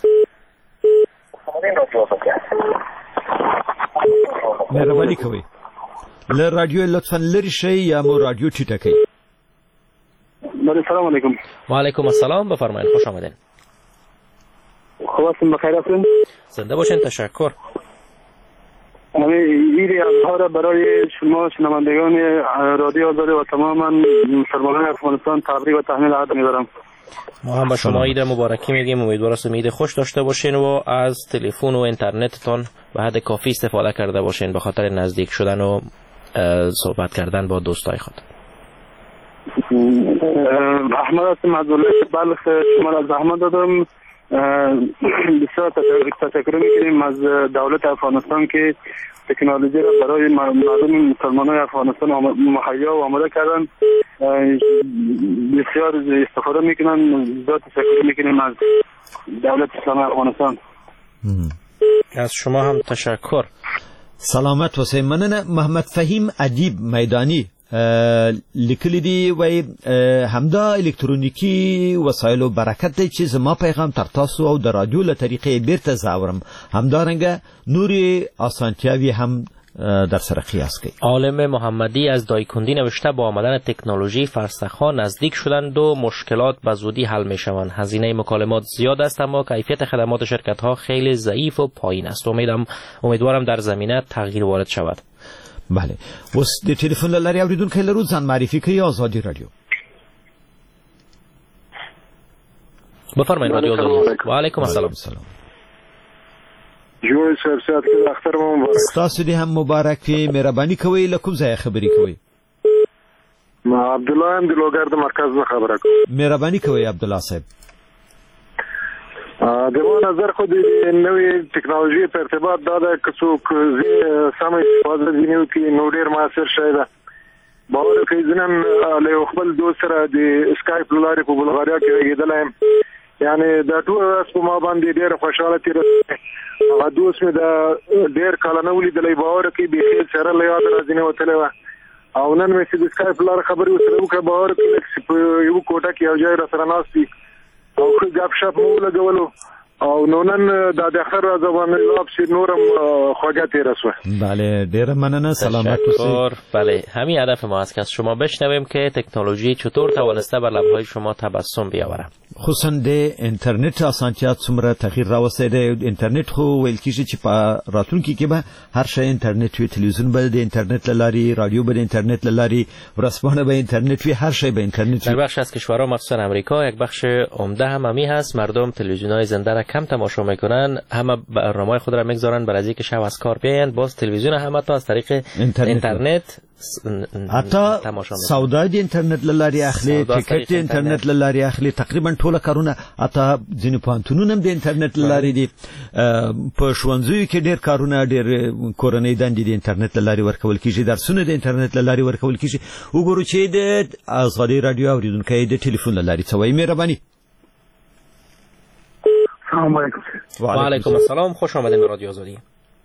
مهربانی کوي ل رادیو لطفا لری شي یا مو رادیو ټیټه کوي. سلام علیکم. و علیکم السلام، بفرمایید. خوش آمدین. خوب هستین؟ بخیر هستین؟ زنده باشین. تشکر. همه عید اضحی را برای شما شنوندگان رادیو آزادی و تماما مسلمانان افغانستان تبریک و تهنیت عرض می‌دارم. ما هم به شما عید مبارکی میگیم. امیدوارم عید خوش داشته باشین و از تلفن و اینترنتتون به حد کافی استفاده کرده باشین به خاطر نزدیک شدن و صحبت کردن با دوستای خود. احمد هستم از ولایت بلخ. شما را زحمت دادم. بسیار تشکر میکنیم از دولت افغانستان که تکنولوژی را برای مردم مسلمانان افغانستان مهیا و آماده کردن. بسیار استفاده میکنن. بسیار تشکر میکنیم از دولت اسلامی افغانستان. از شما هم تشکر. سلامت اوسئ. مننه. محمد فهیم ادیب میدانی لیکلی دی وای همدا الکترونیکی وسایلو برکت دی چې زما پیغام تر تاسو او د رادیو له طریقې بیرته زاورم، همدارنګه نوري آسانتیاوی هم در سر قیاس کی. عالم محمدی از دایکندی نوشته با آمدن تکنولوژی فرسخ‌ها نزدیک شدند و مشکلات به زودی حل میشوند. هزینه مکالمات زیاد است اما کیفیت خدمات شرکت‌ها خیلی ضعیف و پایین است. امیدم امیدوارم در زمینه تغییر وارد شود. بله. اوس د ټلیفون لاري اوریدونکو لرو ځان معرفي کوي. آزادی رادیو. بفرمایید رادیو آزادی. و علیکم السلام. جوړ صاحب سات کې اختر مو مبارک. تاسو دې هم مبارک وي. مهرباني کوئ له کوم ځای خبرې کوئ؟ ما عبد الله ام د لوګر د مرکز نه خبره کوم. مهرباني کوئ عبد الله صاحب. د مو نظر خو د نوې ټکنالوژي په ارتباط دا د کڅوک سم استفاده دینو کې نو ډیر موثر شوی ده. باور کوي ځنن له خپل دوست سره د اسکایپ لارې په بلغاریا کې کېدلم، یعنی دا ټول اس په ما باندې ډیر خوشاله تیر. هغه دوست مې دا ډیر کال نه ولیدلې، باور کوي به خیر سره له یاد راځي نه وتلې و او نن مې چې د اسکایپ لار خبرې وسره وکړه، باور کوي چې یو کوټه کې یو ځای را سره ناستي او خو غاب شپ مو لګولو او نو نن د اخر ځوان لاب سي نورم خوږه تیر اسوه. بله ډیر مننه. سلامت اوسئ. بله همین هدف ما است که از شما بشنویم که تکنولوژی چطور توانسته بر لب‌های شما تبسم بیاوره. خصوصا د اینټرنیټ اسانتیات څومره تغییر راوستی دی. اینټرنیټ خو ویل کیږي چې په راتلونکي کې به هر شی اینټرنیټ وي، تلویزیون به د اینټرنیټ لاري، رادیو به د اینټرنیټ لاري، ورځپاڼه به اینټرنیټ وي، هر شی به اینټرنیټ وي. در بخش از کشورها مخصوصا امریکا یک بخش عمده هم همین هست، مردم تلویزیون‌های زنده را کم تماشا میکنن، همه برنامه‌های خود را میگذارن برای اینکه شب از کار بیاین، باز تلویزیون هم تا از طریق اینترنت حتی سودا د اینټرنیټ لاري اخلي، ټیکټ د اینټرنیټ لاري اخلي، تقریبا ټول کارونه حتی ځینې پوهنتونونه هم د اینټرنیټ لاري دي. په ښوونځیو کې ډېر کارونه ډېر کورنۍ دندې د اینټرنیټ لاري ورکول کیږي، درسونه د اینټرنیټ لاري ورکول کیږي. وګورو چې د آزادی رادیو اوریدونکو د ټلیفون لاري څه وایي. مهرباني. سلام علیکم. و علیکم السلام. خوش آمدید به رادیو آزادی.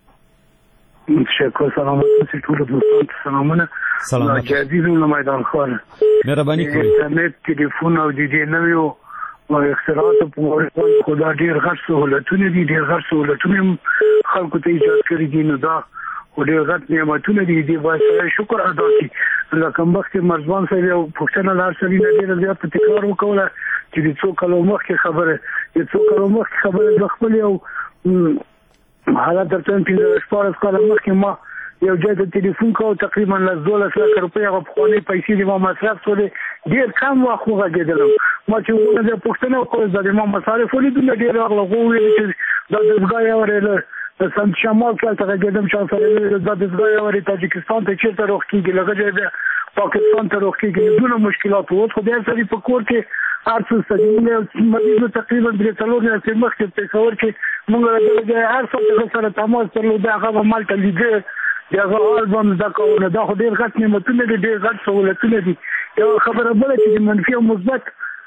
تشکر. سلامت اوسئ ټول دوستان. سلامونه. سلامت. جدیدونه میدان خان. مهرباني کوئ. انټرنیټ ټلیفون او د دې نویو اختراعاتو په وړاندې خدا ډیر غټ سہولتونه دي، ډیر غټ سہولتونه خلکو ته ایجاد کړی دي. نو دا ډیر غټ نعمتونه دي، دې باید شکر ادا کړي. لکه مخکې مرزبان صاحب یو پوښتنه لار سړي نه ډېره زیاته تکرار وکوله چې د څو کلو مخکې خبره د څو کلو مخکې خبره د خپل یو حالت درته پنځه شپاړس کاله مخکې ما یو ځای ته ټلیفون کوو، تقریبا لس دولس لکه روپۍ هغه پخوانۍ پیسې دي ما مصرف کړلې، ډېر کم وخت وغږېدلم. ما چې وګورم بیا پوښتنه وکړه دا د ما مصارف ولیدل، ډېر راغله. خو وویل چې دا دستګاه یې اورېده سمت شمال کې هلته غږېدم چې سره دا دستګاه یې اورې تاجکستان ته چېرته روغ کېږي، لکه ځای بیا پاکستان ته روغ کېږي. دونه مشکلات اوس خو بیا سړي په کور کې هر څه ستدي. مونږ مریضو تقریبا درې څلور میاشتې مخکې پېښور کې مونږ دغه ځای هر څه هغه سره تماس درلود، هغه به مالته لیده، د هغه حال به مو زده کوله. دا خو ډېر غټ نعمتونه دي، ډېر غټ سهولتونه دي. یوه خبره بله چې د منفي او مثبت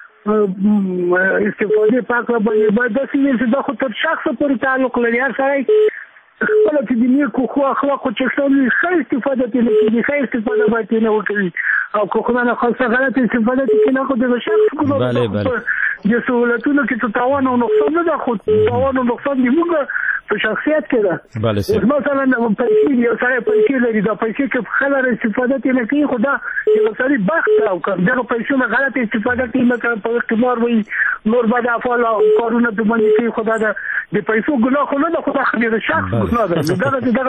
استفادې په هکله باندې باید داسې وي چې دا خو تر شخصه پورې تعلق لري. هر سړی خپله چې د نیکو ښو اخلاقو چښتن وي، ښه استفاده ترې نه کېږي، ښه استفاده باید ترې نه وکوي، او که خدای نخواسته غلطه استفاده ترې کېږي نو خو دغه شخص ګناه ده. د سهولتونو کې څه تاوان او نقصان نه ده، خو تاوان او نقصان د موږ په شخصیت کې ده. مثلا پیسې یو سړی پیسې لري، دا پیسې که ښه لاره استفاده ترې نه کوي، خو دا یو سړي بخت ده، او که دغه پیسو نه غلطه استفاده کوي لکه په قمار وایي نور بد افعال او کارونه په باندې کوي، خو دا د پیسو ګناه خو نه ده، خو دا د شخص ګناه ده. دغه دغه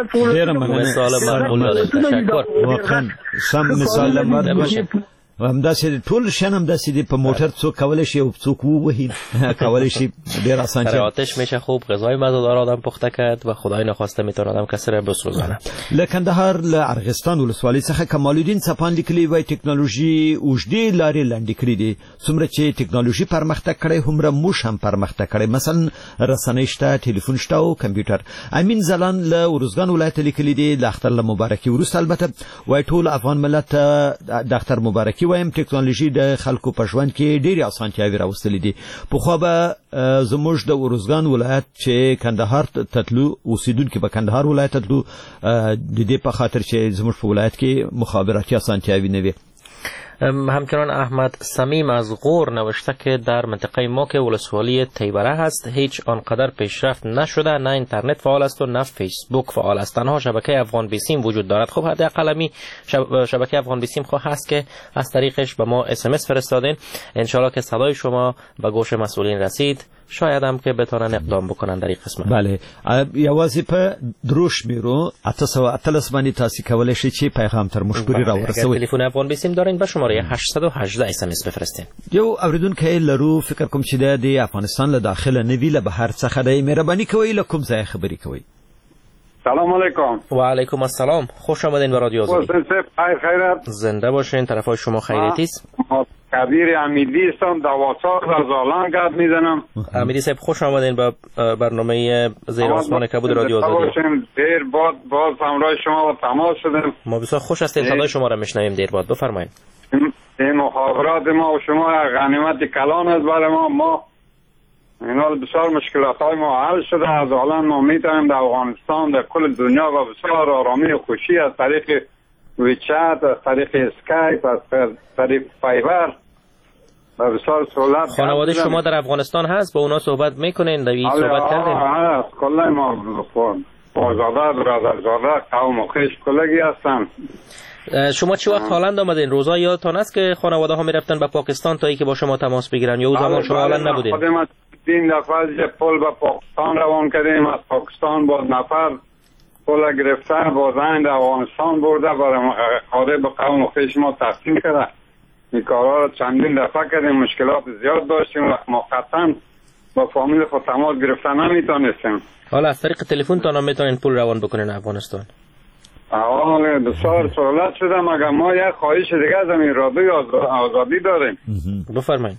واقعا سم مثال لمر همداسې ټول شن همداسې دی. په موټر څوک کولی شي او څوک ووهي کولی شي، ډېر آسان در آتش میشه خوب غذای مزه‌دار آدم پخته کرد و خدای نخواسته میتونه آدم کسی را بسوزانه. له کندهار له ارغستان ولسوالۍ څخه کمال الدین څپان لیکلي وایي ټکنالوژي اوږدې لارې لنډې کړي دي. څومره چې ټکنالوژي پرمختګ کړی هومره موږ هم پرمختګ کړی، مثلا رسنۍ شته، ټلیفون شته او کمپیوټر. امین زلان له ارزګان ولایت لیکلي دي د اختر له مبارکي وروسته البته وایي ټول افغان ملت د اختر مبارکي واقعي وایم ټکنالوژي د خلکو په ژوند کې ډېری اسانتیاوې راوستلې دي. پخوا به زموږ د ارزګان ولایت چې کندهار ته تلو اوسیدونکي په کندهار ولایت ته تلو د دې په خاطر چې زموږ په ولایت کې مخابراتي اسانتیاوې نه وي. همچنان احمد صمیم از غور نوشته که در منطقه ما که ولسوالی تیبره هست هیچ آنقدر پیشرفت نشده، نه اینترنت فعال است و نه فیسبوک فعال است، تنها شبکه افغان بیسیم وجود دارد. خب حداقل می شبکه افغان بیسیم خو هست که از طریقش به ما اس ام اس فرستادین. انشالله که صدای شما به گوش مسئولین رسید، شاید هم که بتونن اقدام بکنن در این قسمت. بله، یوازې په دروش میرو اتلس اتلس باندې تاسو کولای شئ چې پیغام تر مشکوري راورسوي. تلفن افغان بیسیم دارین به شماره هشت یک هشت اس ام اس بفرستین. یو اوریدونکو لرو فکر کوم چې د افغانستان له داخله نه وی له بهر څخه د مهرباني کوي له کوم ځای خبري کوي. سلام علیکم. و علیکم السلام. خوش آمدین به رادیو آزادی. خیر خیرت. زنده باشین. طرفای شما خیریتی است. کبیر امیدی هستم، دواسار از آلان گرد میزنم. امیدی صاحب خوش آمدین به برنامه زیر آسمان کبود رادیو آزادی. دیر باد باز همراه شما و تماس شدیم. ما بسیار خوش هستیم صدای شما را میشنویم. دیر باد بفرمایید. این مخابرات ما و شما غنیمت کلان است برای ما. ما اینا بسیار مشکلات های ما حل شده. از آلان ما میتونیم در افغانستان در کل دنیا و بسیار آرامی و خوشی از طریق ویچت، از طریق اسکایپ، از طریق فایبر و بسیار سهولت. خانواده شما در افغانستان هست؟ با اونا صحبت میکنین؟ دوی صحبت کردین؟ هست. کلا ما آزاده برادرزاده قوم و خیش کلگی هستن. شما چه وقت هالند آمدین؟ روزا یادتان است که خانواده ها میرفتن به پاکستان تا ای که با شما تماس بگیرن یا او زمان شما هالند نبودین؟ خودم از این دفعه از پل به پاکستان روان کردیم. از پاکستان با نفر پل گرفتن با زن در افغانستان برده برای خاطر به قوم و خویش ما تقسیم کرده. این کارها رو چندین دفعه کردیم. مشکلات زیاد داشتیم و ما قطعا با فامیل خود تماس گرفتن نمیتونستیم. حالا از طریق تلفن تا میتونین پول روان بکنین افغانستان؟ آره بسیار سهولت شده، مگر ما یک خواهش دیگه از این رادیو آزادی داریم. بفرمایید.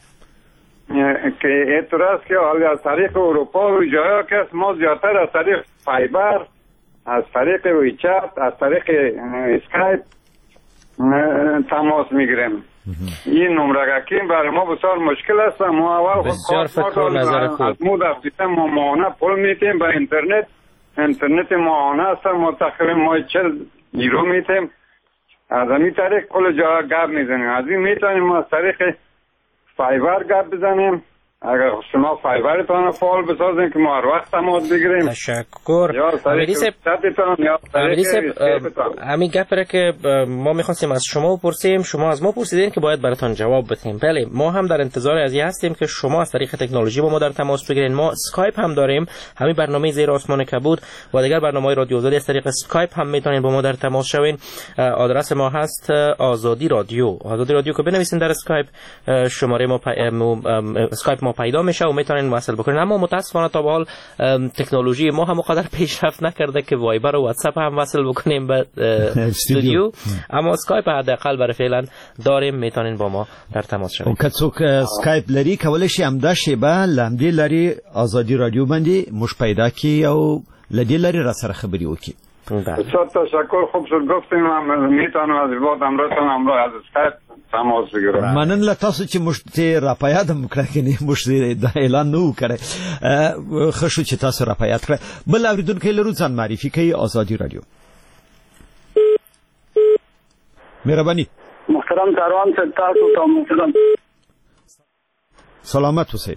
که اعتراض که حالا از طریق اروپا و جاها که ما زیادتر از طریق فایبر، از طریق ویچت، از طریق اسکایپ تماس میگیریم. این نمره که برای ما بسیار مشکل است. ما اول بسیار فکر نظر خوب. از مو دفتر ما ماهانه پول میتیم به اینترنت. اینترنت ماهانه است. ما تقریبا ما چل یورو میتیم. از این طریق کل جا گپ میزنیم. از این میتونیم از طریق فایبر گپ بزنیم. اگر شما فایبرتان فعال بسازین که ما هر وقت تماس بگیریم. تشکر. امیدی صاحب همین گپره که ما میخواستیم از شما بپرسیم، شما از ما پرسیدین که باید براتون جواب بدیم. بله، ما هم در انتظار از این هستیم که شما از طریق تکنولوژی با ما در تماس بگیرین. ما اسکایپ هم داریم، همین برنامه زیر آسمان کبود و دیگر برنامه‌های رادیو آزادی از طریق اسکایپ هم میتونین با ما در تماس شوین. آدرس ما هست آزادی رادیو. آزادی رادیو که بنویسین در اسکایپ، شماره ما اسکایپ ما پیدا میشه و میتونین وصل بکنین. اما متاسفانه تا به حال تکنولوژی ما هم قدر پیشرفت نکرده که وایبر و واتساپ هم وصل بکنیم به استودیو، اما اسکایپ حداقل برای فعلا داریم، میتونین با ما در تماس شوین. او که څوک اسکایپ لري کولای شي همدا شیبه لامدی لري آزادی رادیو باندې مش پیدا کی او لدی لري را سره خبري وکي. بسیار تشکر. خوب شد گفتیم. میتونم از بعد امروزتان امروز از اسکایپ تماس بگیرم. منن له تاسو چې مشته را پیاد مکړه کني مشته د اعلان نو کړه خشو چې تاسو را پیاد کړه. بل اوریدونکو لرو ځان معرفي کوي آزادی رادیو. مهرباني. محترم کاروان سے تاسو ته محترم سلامت اوسئ.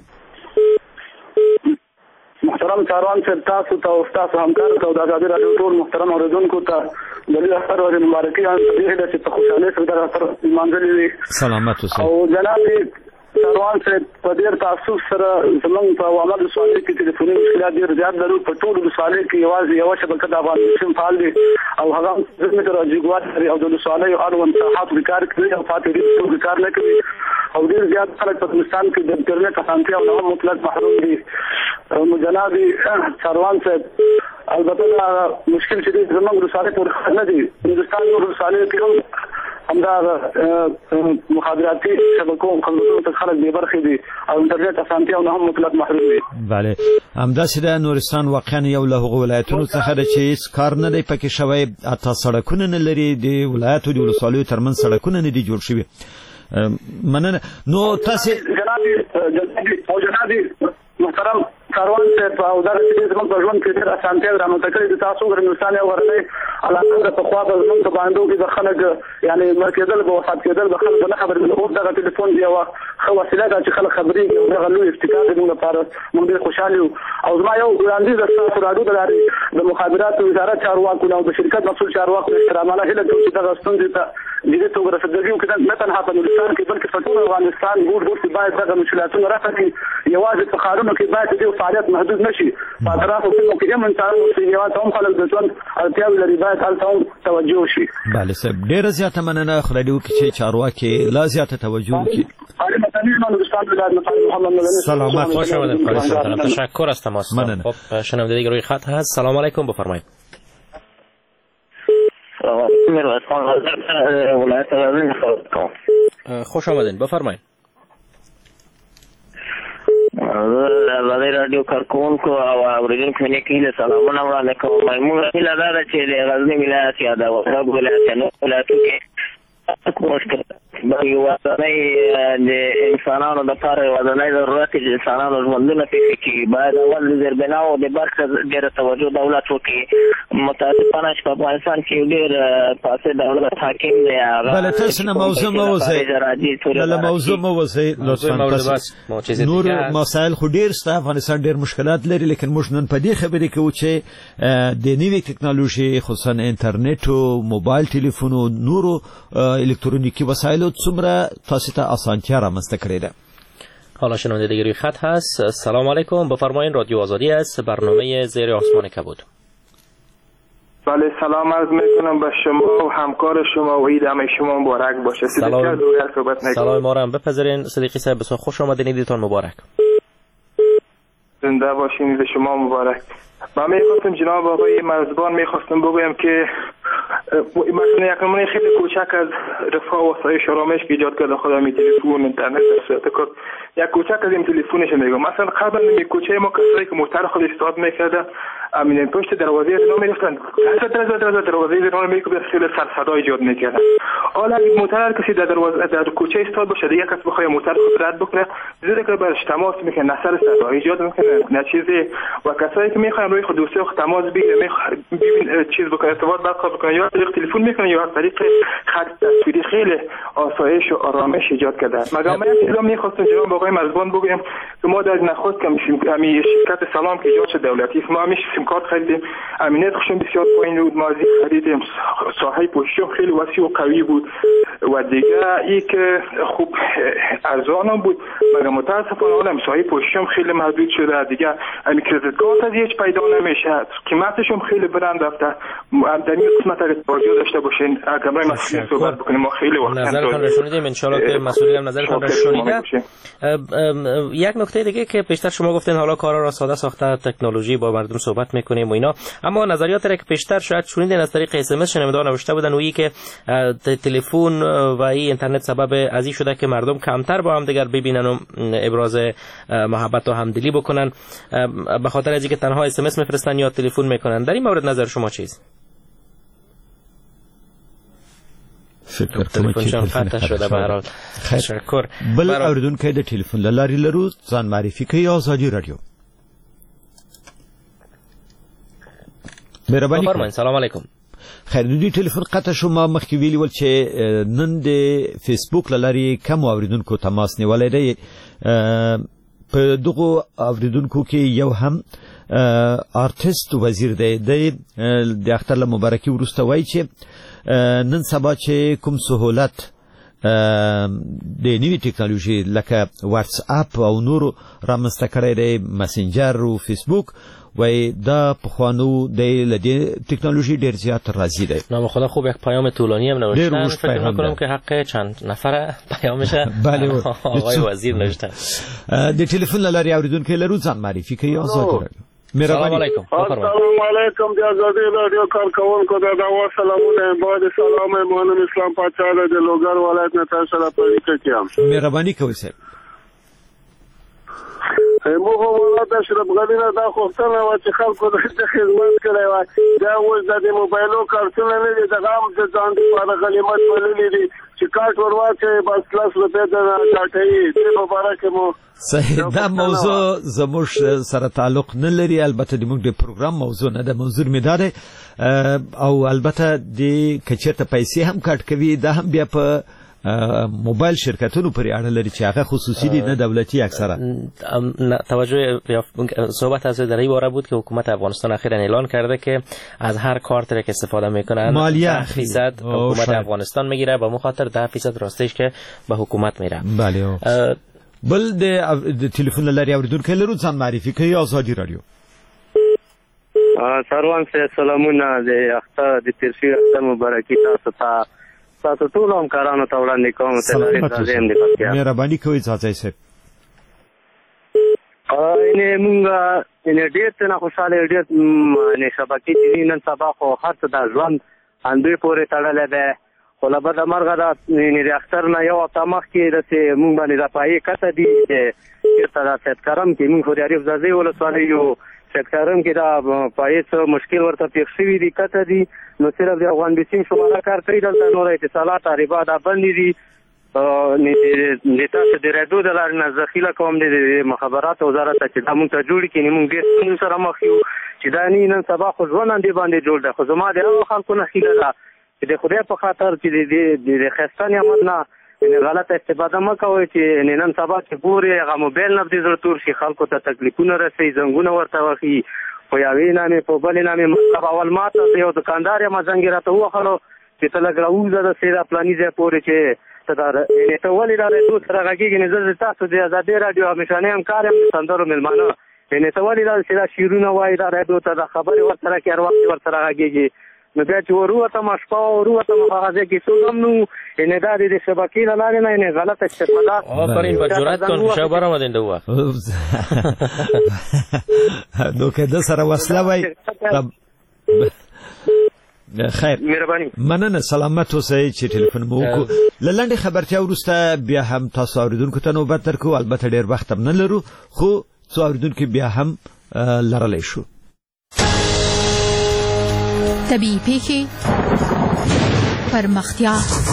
محترم کاروان سے تاسو ته او تاسو همکار ته د آزادی رادیو ټول محترم اوریدونکو ته د دې اثر او مبارکي ان دې چې په خوشاله سره د اثر منځلې سلامت اوسئ. او جناب کاروان سے په ډیر تاسو سره زمونږ په عوامل سوالې کې ټلیفوني مشکلات ډیر زیات لرو. په ټول سوالې کې یوازې یو شبکه د افغانستان فعال دي او هغه زموږ د راجګوات او د سوالې او اړوند صحات وکړ کوي او فاتحې ټول کار نه کوي او ډیر زیات خلک په افغانستان کې د انټرنیټ اسانتیا او د مطلق محروم دي. نو جناب کاروان سے البته مشکل چې زموږ رساله پورې نه دي. هندستان نور رساله کې هم همدا مخابراتي شبکو خلکو ته خلک به برخې دي او انټرنیټ اسانتیا او هم مطلق محروم دي. بله، همدا چې د نورستان واقعا یو له هغو ولایتونو څخه د چې هیڅ کار نه دی پکې شوی، حتی سړکونه نه لري، د ولایتو د ولسوالیو ترمنځ سړکونه نه دي جوړ شوي. مننه. نو تاسو جناب او جناب محترم کاروان سے او دا چې زموږ په ژوند کې ډېر اسانتیا رامنځته کړې د تاسو غره نوستان یو ورته علاقه په خوا د زموږ په باندې کې د خلک یعنی مرکزل به وفات کېدل د خلک نه خبر نه او دا ټلیفون دی او خو وسیله دا چې خلک خبري او دا لوی ابتکار دی لپاره موږ ډېر خوشاله او زما یو وړاندیز د تاسو راډیو د لارې د مخابراتو وزارت چارواکو او د شرکت مسؤل چارواکو احترامانه هله چې دا ستونزې ته د دې توګه رسېدلی کې نه تنها په نورستان کې بلکې په ټول افغانستان ګور ګور باید دغه مشکلاتونه راځي یوازې په خارونو کې باید دې فعالیت محدود نشي په اطرافو کې هم انسان او یوازې هم خلک د ژوند اړتیاوې لري باید هلته توجه وشي. بله صاحب ډېره زیاته مننه خو راډیو کې چې چارواکي لا زیاته توجه وکړي. سلامت خوش آمدید. تشکر از تماس. خب شنونده روی خط هست. سلام علیکم بفرمایید. خوش آمدید بفرمایید. زه رادیو کارکونکو او اوریدونکو نه کله سلامونه وړاندې کوم. موږ هیله لرو چې د غزنی ولایت یا د وردګ ولایت نه ولایتو کې کومه باندې واسطه د انسانانو د لپاره وځنای ضرورت د انسانانو ژوندونه پکې کې باید اول د زربنا او د برخه ډېر توجه دولت وکړي. متاسفانه چې په افغانستان کې ډېر پاسه دولت حاکم دی. بله تاسو نه موضوع مو وځي بله موضوع مو وځي لطفا. نور مسائل خو ډېر ستا افغانستان ډېر مشکلات لري لیکن موږ نن په دې خبرې کوو چې د نوې ټکنالوژي خصوصا انټرنیټ او موبایل ټلیفون او نورو الکترونیکی وسایلو څومره تاسو ته اسانتیا رامنځته کړې ده. حالا شنونده دیگری خط هست. سلام علیکم بفرمایید. رادیو آزادی است. برنامه زیر آسمان کبود. بله سلام عرض میکنم به شما و همکار شما و عید همه شما مبارک باشه. سلام سلام ما را هم بپذیرین صدیقی صاحب. بسیار خوش آمدین. عیدتان مبارک. زنده باشین. عید شما مبارک. من میخواستم جناب آقای مرزبان میخواستم بگویم که مثلا یک نمونه خیلی کوچک از رفاه و آسایش آرامش که ایجاد کرده خدا می تلفن اینترنت صورت کار یک کوچک از این تلفنش میگم. مثلا قبل می کوچه ما کسایی که موتر خود استفاده میکرده امین پشت دروازه راه میرفتن هر دروازه دروازه دروازه راه میکرد خیلی سر صدا ایجاد میکرد. حالا اگه موتر کسی در دروازه در کوچه استاد باشه دیگه کس بخواد موتر خود رد بکنه زیرا که برش تماس میکنه نصر صدا ایجاد میکنه نه چیزی و کسایی که میخوان روی خود دوستی خود تماس بگیره میخواد ببین چیز بکنه ارتباط برقرار بکنه یا طریق تلفن میکنه یا از طریق خط تصویری خیلی آسایش و آرامش ایجاد کرده. مگر من چیزا میخواستم جناب آقای مرزبان بگم که ما در نخست که همین شرکت سلام که ایجاد شده دولتی ما همیشه سیم کارت خریدیم. امنیت خوشم بسیار پایین بود. ما خریدیم ساحه پوشش خیلی وسیع و قوی بود و دیگه ای که خوب ارزان بود مگر متاسفانه اونم ساحه پوششم خیلی محدود شده. دیگه همین کریدیت کارت از هیچ پیدا نمیشه. قیمتش هم خیلی بلند رفته. در این قسمت اگه توجه داشته باشین اگر برای مسئولین صحبت بکنیم ما خیلی وقت نظرتون رو شنیدیم. ان شاء الله که مسئولین هم نظرتون رو شنیدن. یک نکته دیگه که پیشتر شما گفتین حالا کارا را ساده ساخته تکنولوژی با مردم صحبت میکنیم و اینا اما نظریات را که پیشتر شاید شنیدین از طریق اس ام اس شنوندگان نوشته بودن و که تلفن و این اینترنت سبب ازی شده که مردم کمتر با هم دیگر ببینن و ابراز محبت و همدلی بکنن به خاطر از اینکه تنها اس ام اس میفرستن یا تلفن میکنن. در این مورد نظر شما چیست؟ فکر کوم چې قطع شده به هر حال. تشکر. بل اوریدونکو د ټلیفون لاري لرو ځان معرفي کوي آزادي رادیو. مهرباني فرمایئ. سلام علیکم. خیر د دې ټلیفون قطع شو. ما مخکې ویلي ول چې نن د فیسبوک لاري کم اوریدونکو تماس نیولای دی. په دغه اوریدونکو کې یو هم آرټیست وزیر دی د اختر له مبارکي ورسته وایي چې نن سبا چې کوم سہولت د نوې ټکنالوژي لکه واتس اپ او نور رامنځته کړی دی مسنجر او فیسبوک وای دا پخوانو د لدې ټکنالوژي ډیر زیات راضی دی. نام خدا خوب یک پیام طولانی هم نوشتن. فکر می‌کنم که حق چند نفر پیامشه. بله آقای وزیر نوشتن. د ټلیفون لاري اوریدونکو لرو ځان معرفي کوي آزاد. سلام علیکم. السلام علیکم د آزادی رادیو کارکونکو دا دا سلامونه بعد سلام مهمانان اسلام پاچا د لوګر ولایت نه تاسو را پېښ کړم. مهرباني کوئ سر. موږ ولادت اشرف غنی نه دا خوښتنه و چې خلکو د خدمت کړی وای دا اوس د موبایلو کارتونه نه دي دغه هم د ځان لپاره غنیمت بللی دي چې کارت ور واچوي بس لس روپۍ د ډاټایي دې په باره کې مو صحیح. دا موضوع زموږ سره تعلق نه لري، البته د موږ د پروګرام موضوع نه ده. موضوع می داره او البته د کچته پیسې هم کټ کوي، دا هم بیا په موبایل شرکتونو پرې اړه لري چې هغه خصوصي دي نه دولتی. اکثرا توجه صحبت از در این باره بود که حکومت افغانستان اخیراً اعلان کرده که از هر کارتی که استفاده میکنن ده فیصد حکومت افغانستان میگیره و مخاطر ده فیصد راستش که به حکومت میره. بله. بل د تلیفون لري اوریدونکو لرو ځان معرفي کوي. آزادی رادیو. سروان سه سلامونه د اختر د تیرشي اختر مبارکي تاسو ته تاسو ټول همکارانو ته وړاندې کوم. ته لازم دي پکې مهرباني کوئ ځاځي سه. اینه مونږه اینه ډېر ته خوشاله ډېر نه شبکې دي نن سبا خو هر څه د ژوند اندې پورې تړلې ده. خو له بده مرغه دا نه اختر نه یو تمخ کې د مونږ باندې د پای کته دي چې تر څه کرم کې مونږ خو د عارف زازي ولسوالۍ یو سکتارم کې دا پایڅ مشکل ورته پیښ شوی دي کته دي نو صرف د افغان بسیم شماره کار کوي دلته نور اتصالات اړیبا دا باندې دي نه تاسو د رادیو د لارې نه ذخیره کوم د مخابرات وزارت چې دا مونږ ته جوړ کړي مونږ ډېر سره مخ یو چې دا نن سبا خو ځوانان دی باندې جوړ ده. خو زما د خلکو نه خیله ده چې د خدای په خاطر چې د د خستان یمن نه غلط استفاده مکوئ چې نن سبا چې ګوري هغه موبایل نه دې زړه تور شي خلکو ته تکلیفونه رسي زنګونه ورته وخی خو یاوی نامې په بل نامې مطلب اول ماته یو دکاندار ما زنګ راته وخلو چې تل غراوزه د سیدا پلاني ځای پورې چې تدار ته ولې راځي دوه سره غږیږي نه زړه تاسو د آزادي رادیو همیشانه هم کارم سندرو ملمانه نه ته ولې راځي چې شیرونه وای دا رادیو ته د خبري ورسره کې هر وخت ورسره غږیږي نو بیا چې وروته مشپا وروته مغازه کې څوم نو ان دا د شبکې نه لارې نه نه غلط استفاده آفرین با جرأت کن شو برآمدین دوه نو که د سره وسله وای خیر مهرباني مننه سلامت اوسئ چې ټلیفون مو وکړو. لنډه خبرتیا ورسته بیا هم تاسو اوریدونکو ته نوبت درکو. البته ډیر وخت هم نه لرو خو څو اوریدونکو بیا هم لرلای شو. طبیعي پیښې، پرمختیا،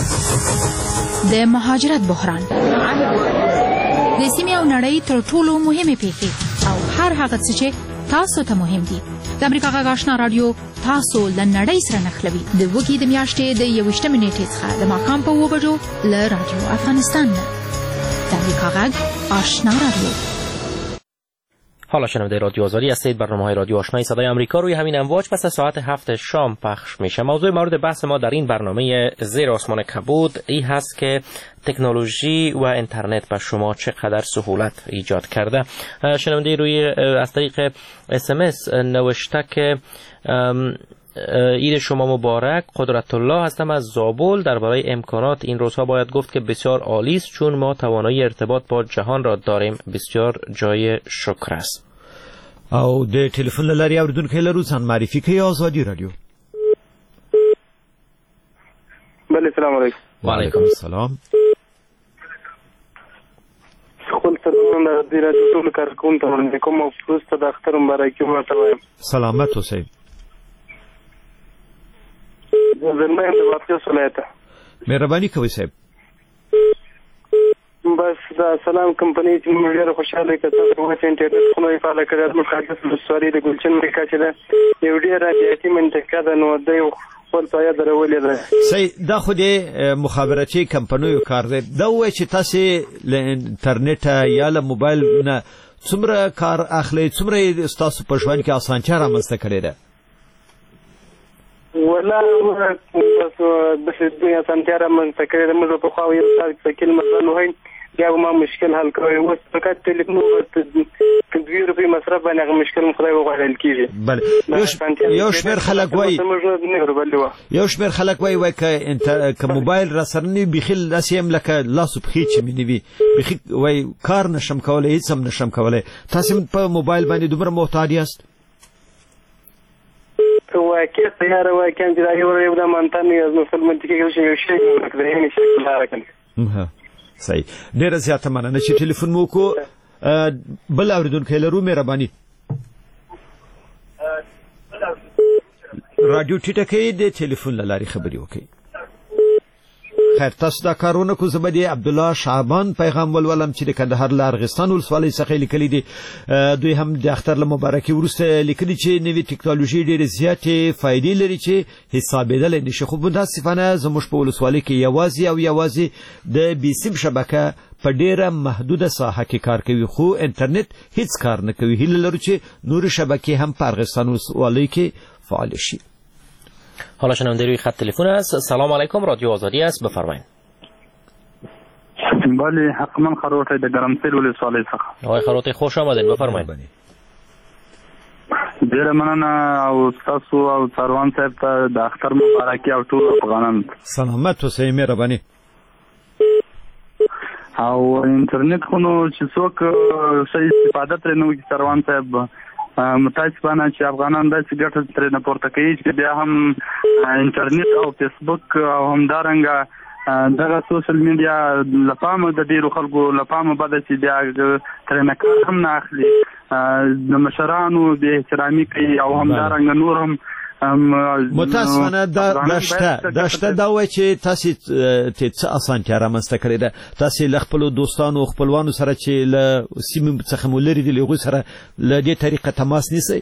د مهاجرت بحران، د سیمې او نړۍ تر ټولو مهمه پیښې او هر هغه څه چې تاسو ته مهم دي. د امریکا غږ آشنا رادیو تاسو له نړۍ سره نښلوي. د وګړي د میاشتې د یوویشتمې نیټې څخه د ماښام په اوه بجو له رادیو افغانستان نه. د امریکا غږ آشنا رادیو. حالا شنونده رادیو آزادی هستید. برنامه‌های رادیو آشنای صدای آمریکا روی همین امواج پس از ساعت هفت شام پخش میشه. موضوع مورد بحث ما در این برنامه زیر آسمان کبود این هست که تکنولوژی و اینترنت به شما چقدر سهولت ایجاد کرده. شنونده روی از طریق اس ام اس نوشته که عید شما مبارک. قدرت الله هستم از زابل. درباره امکانات این روزها باید گفت که بسیار عالی است چون ما توانایی ارتباط با جهان را داریم. بسیار جای شکر است. او د ټلیفون لاري اوریدونکو لرو ځان معرفي کوي. آزادی رادیو. بله سلام علیکم. و علیکم السلام. خپل سلامونه د رادیو ټول کارکون ته وړاندې کوم او پروسته د اختر مبارکي ورته وایم. سلامت اوسئ. زلمه د واقعي صلاحیت. مهرباني کوئ صاحب. بس دا سلام کمپنی چې موږ ډېر خوشاله کړو چې موږ انټرنیټ خو نه فعال کړو. موږ خاصه د سوالي د ګلچن مرکه چې ده یو ډېر راځي منطقه ده نو د یو خپل پایا درولې ده. صحیح. دا خو د مخابراتي کمپنیو کار دی. دا وایي چې تاسو له انټرنیټ یا له موبایل نه څومره کار اخلي، څومره تاسو په ژوند کې اسانتیا رامنځته کړې ده؟ ولا بس بس الدنيا سنتيرا من تكرر مزو بخاوي سكيل مثلا وهي جابوا ما مشكل هالكوي وسكت تلفنو تدوير في مصرف انا مشكل مخداي وغير الكيجي بل يوش يوش مر خلق وي يوش مر خلق وي وي ك انت كموبايل رسرني بخيل ناسيم لك لاسو بخيچ مني بي بخي وي کار نشم کولای هیڅ هم نشم کولای. تاسو په موبایل باندې دومره محتاج یاست؟ واکه سیاره واکه چې دا یو یو د منطقې از مسلمان کې یو شی کړی نه شي لاره کوي. ها صحیح. ډیره زیاته مننه چې ټلیفون مو کو. بل اوریدونکو لرو مهرباني رادیو ټیټه کې د ټلیفون لاري خبري وکړي. خیر تاسو دا کارونه کو زبدي عبد الله شعبان پیغام ولولم چې د کندهار لارغستان ولسوالۍ څخه لیکلي دي. دوی هم د اختر له مبارکي ورسته لیکلي چې نوې ټکنالوژي ډېرې زیاتې فائدې لري چې حسابېدل نشي. خو متاسفانه زموږ په ولسوالۍ کې یوازې او یوازې د بیسیم شبکه په ډېره محدوده ساحه کې کار کوي خو انټرنیټ هیڅ کار نه کوي. هیله لرو چې نور شبکې هم په ارغستان ولسوالۍ کې فعال شي. حالا شنونده روی خط تلفن است. سلام علیکم، رادیو آزادی است، بفرمایید. بله حقمن خروټی د ګرمسیر ولسوالۍ څخه. آقای خروټی خوش آمدید، بفرمایید. ډیره مننه او تاسو او څاروان صاحب ته د اختر مبارکي او ټول افغانان سلامت اوسئ، مهرباني. او انټرنیټ خو نو چې څوک صحیح استفاده ترې نه وکړي څاروان صاحب متاسفانه چې افغانان داسې ګټه ترې نه پورته کوي چې بیا هم انټرنیټ او فیسبوک او همدارنګه دغه سوشل میډیا له پامه د ډېرو خلکو له پامه بده چې بیا ترې نه کار هم نه اخلي، د مشرانو بې احترامي کوي او همدارنګه نور هم متاسفانه دا شته دا شته دا وایي چې تاسو ته څه اسانتیا رامنځته کړې ده. تاسو له خپلو دوستانو او خپلوانو سره چې له سیمې څخه مو لرې دي له هغوی سره له دې طریقه تماس نیسئ.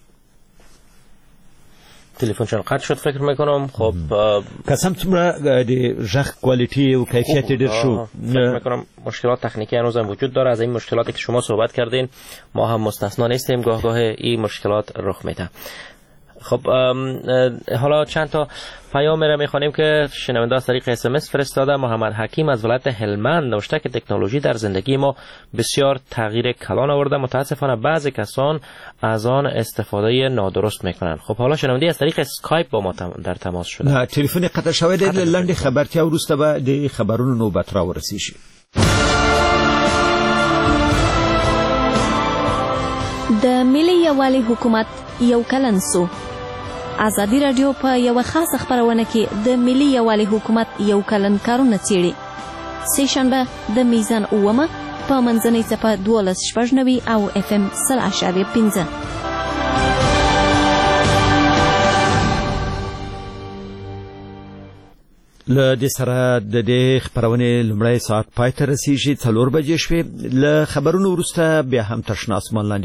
تلفنشان قطع شد فکر میکنم. خب قسم څومره د ژغ کوالیتی و کیفیت ډیر شو. فکر میکنم مشکلات تکنیکی هنوز هم وجود داره. از این مشکلاتی که شما صحبت کردین ما هم مستثنا نیستیم، گاه گاه این مشکلات رخ میده. خب حالا چند تا پیام را میخوانیم که شنونده از طریق اس ام اس فرستاده. محمد حکیم از ولایت هلمند نوشته که تکنولوژی در زندگی ما بسیار تغییر کلان آورده، متاسفانه بعضی کسان از آن استفاده نادرست میکنن. خب حالا شنونده از طریق اسکایپ با ما در تماس شده. نه تلفن قطع شوی دی، لنډه خبرتیا وروسته به د خبرونو نوبت را ورسیږي. د ملي یووالي حکومت یو کلن سو. ازادي رادیو په یو خاصه خبرونه کې د ملي یووالي حکومت یو کلن کارونه څیړي. سه شنبه د میزان اومه په منځنۍ صفه دولس شپږ نوي او اف ام سل اشاریه پنځه. له دې سره د دې خبرونه لمړی ساعت پای ته رسیږي. څلور بجې شوې. له خبرونو وروسته بیا هم تر شنه اسمان لاندې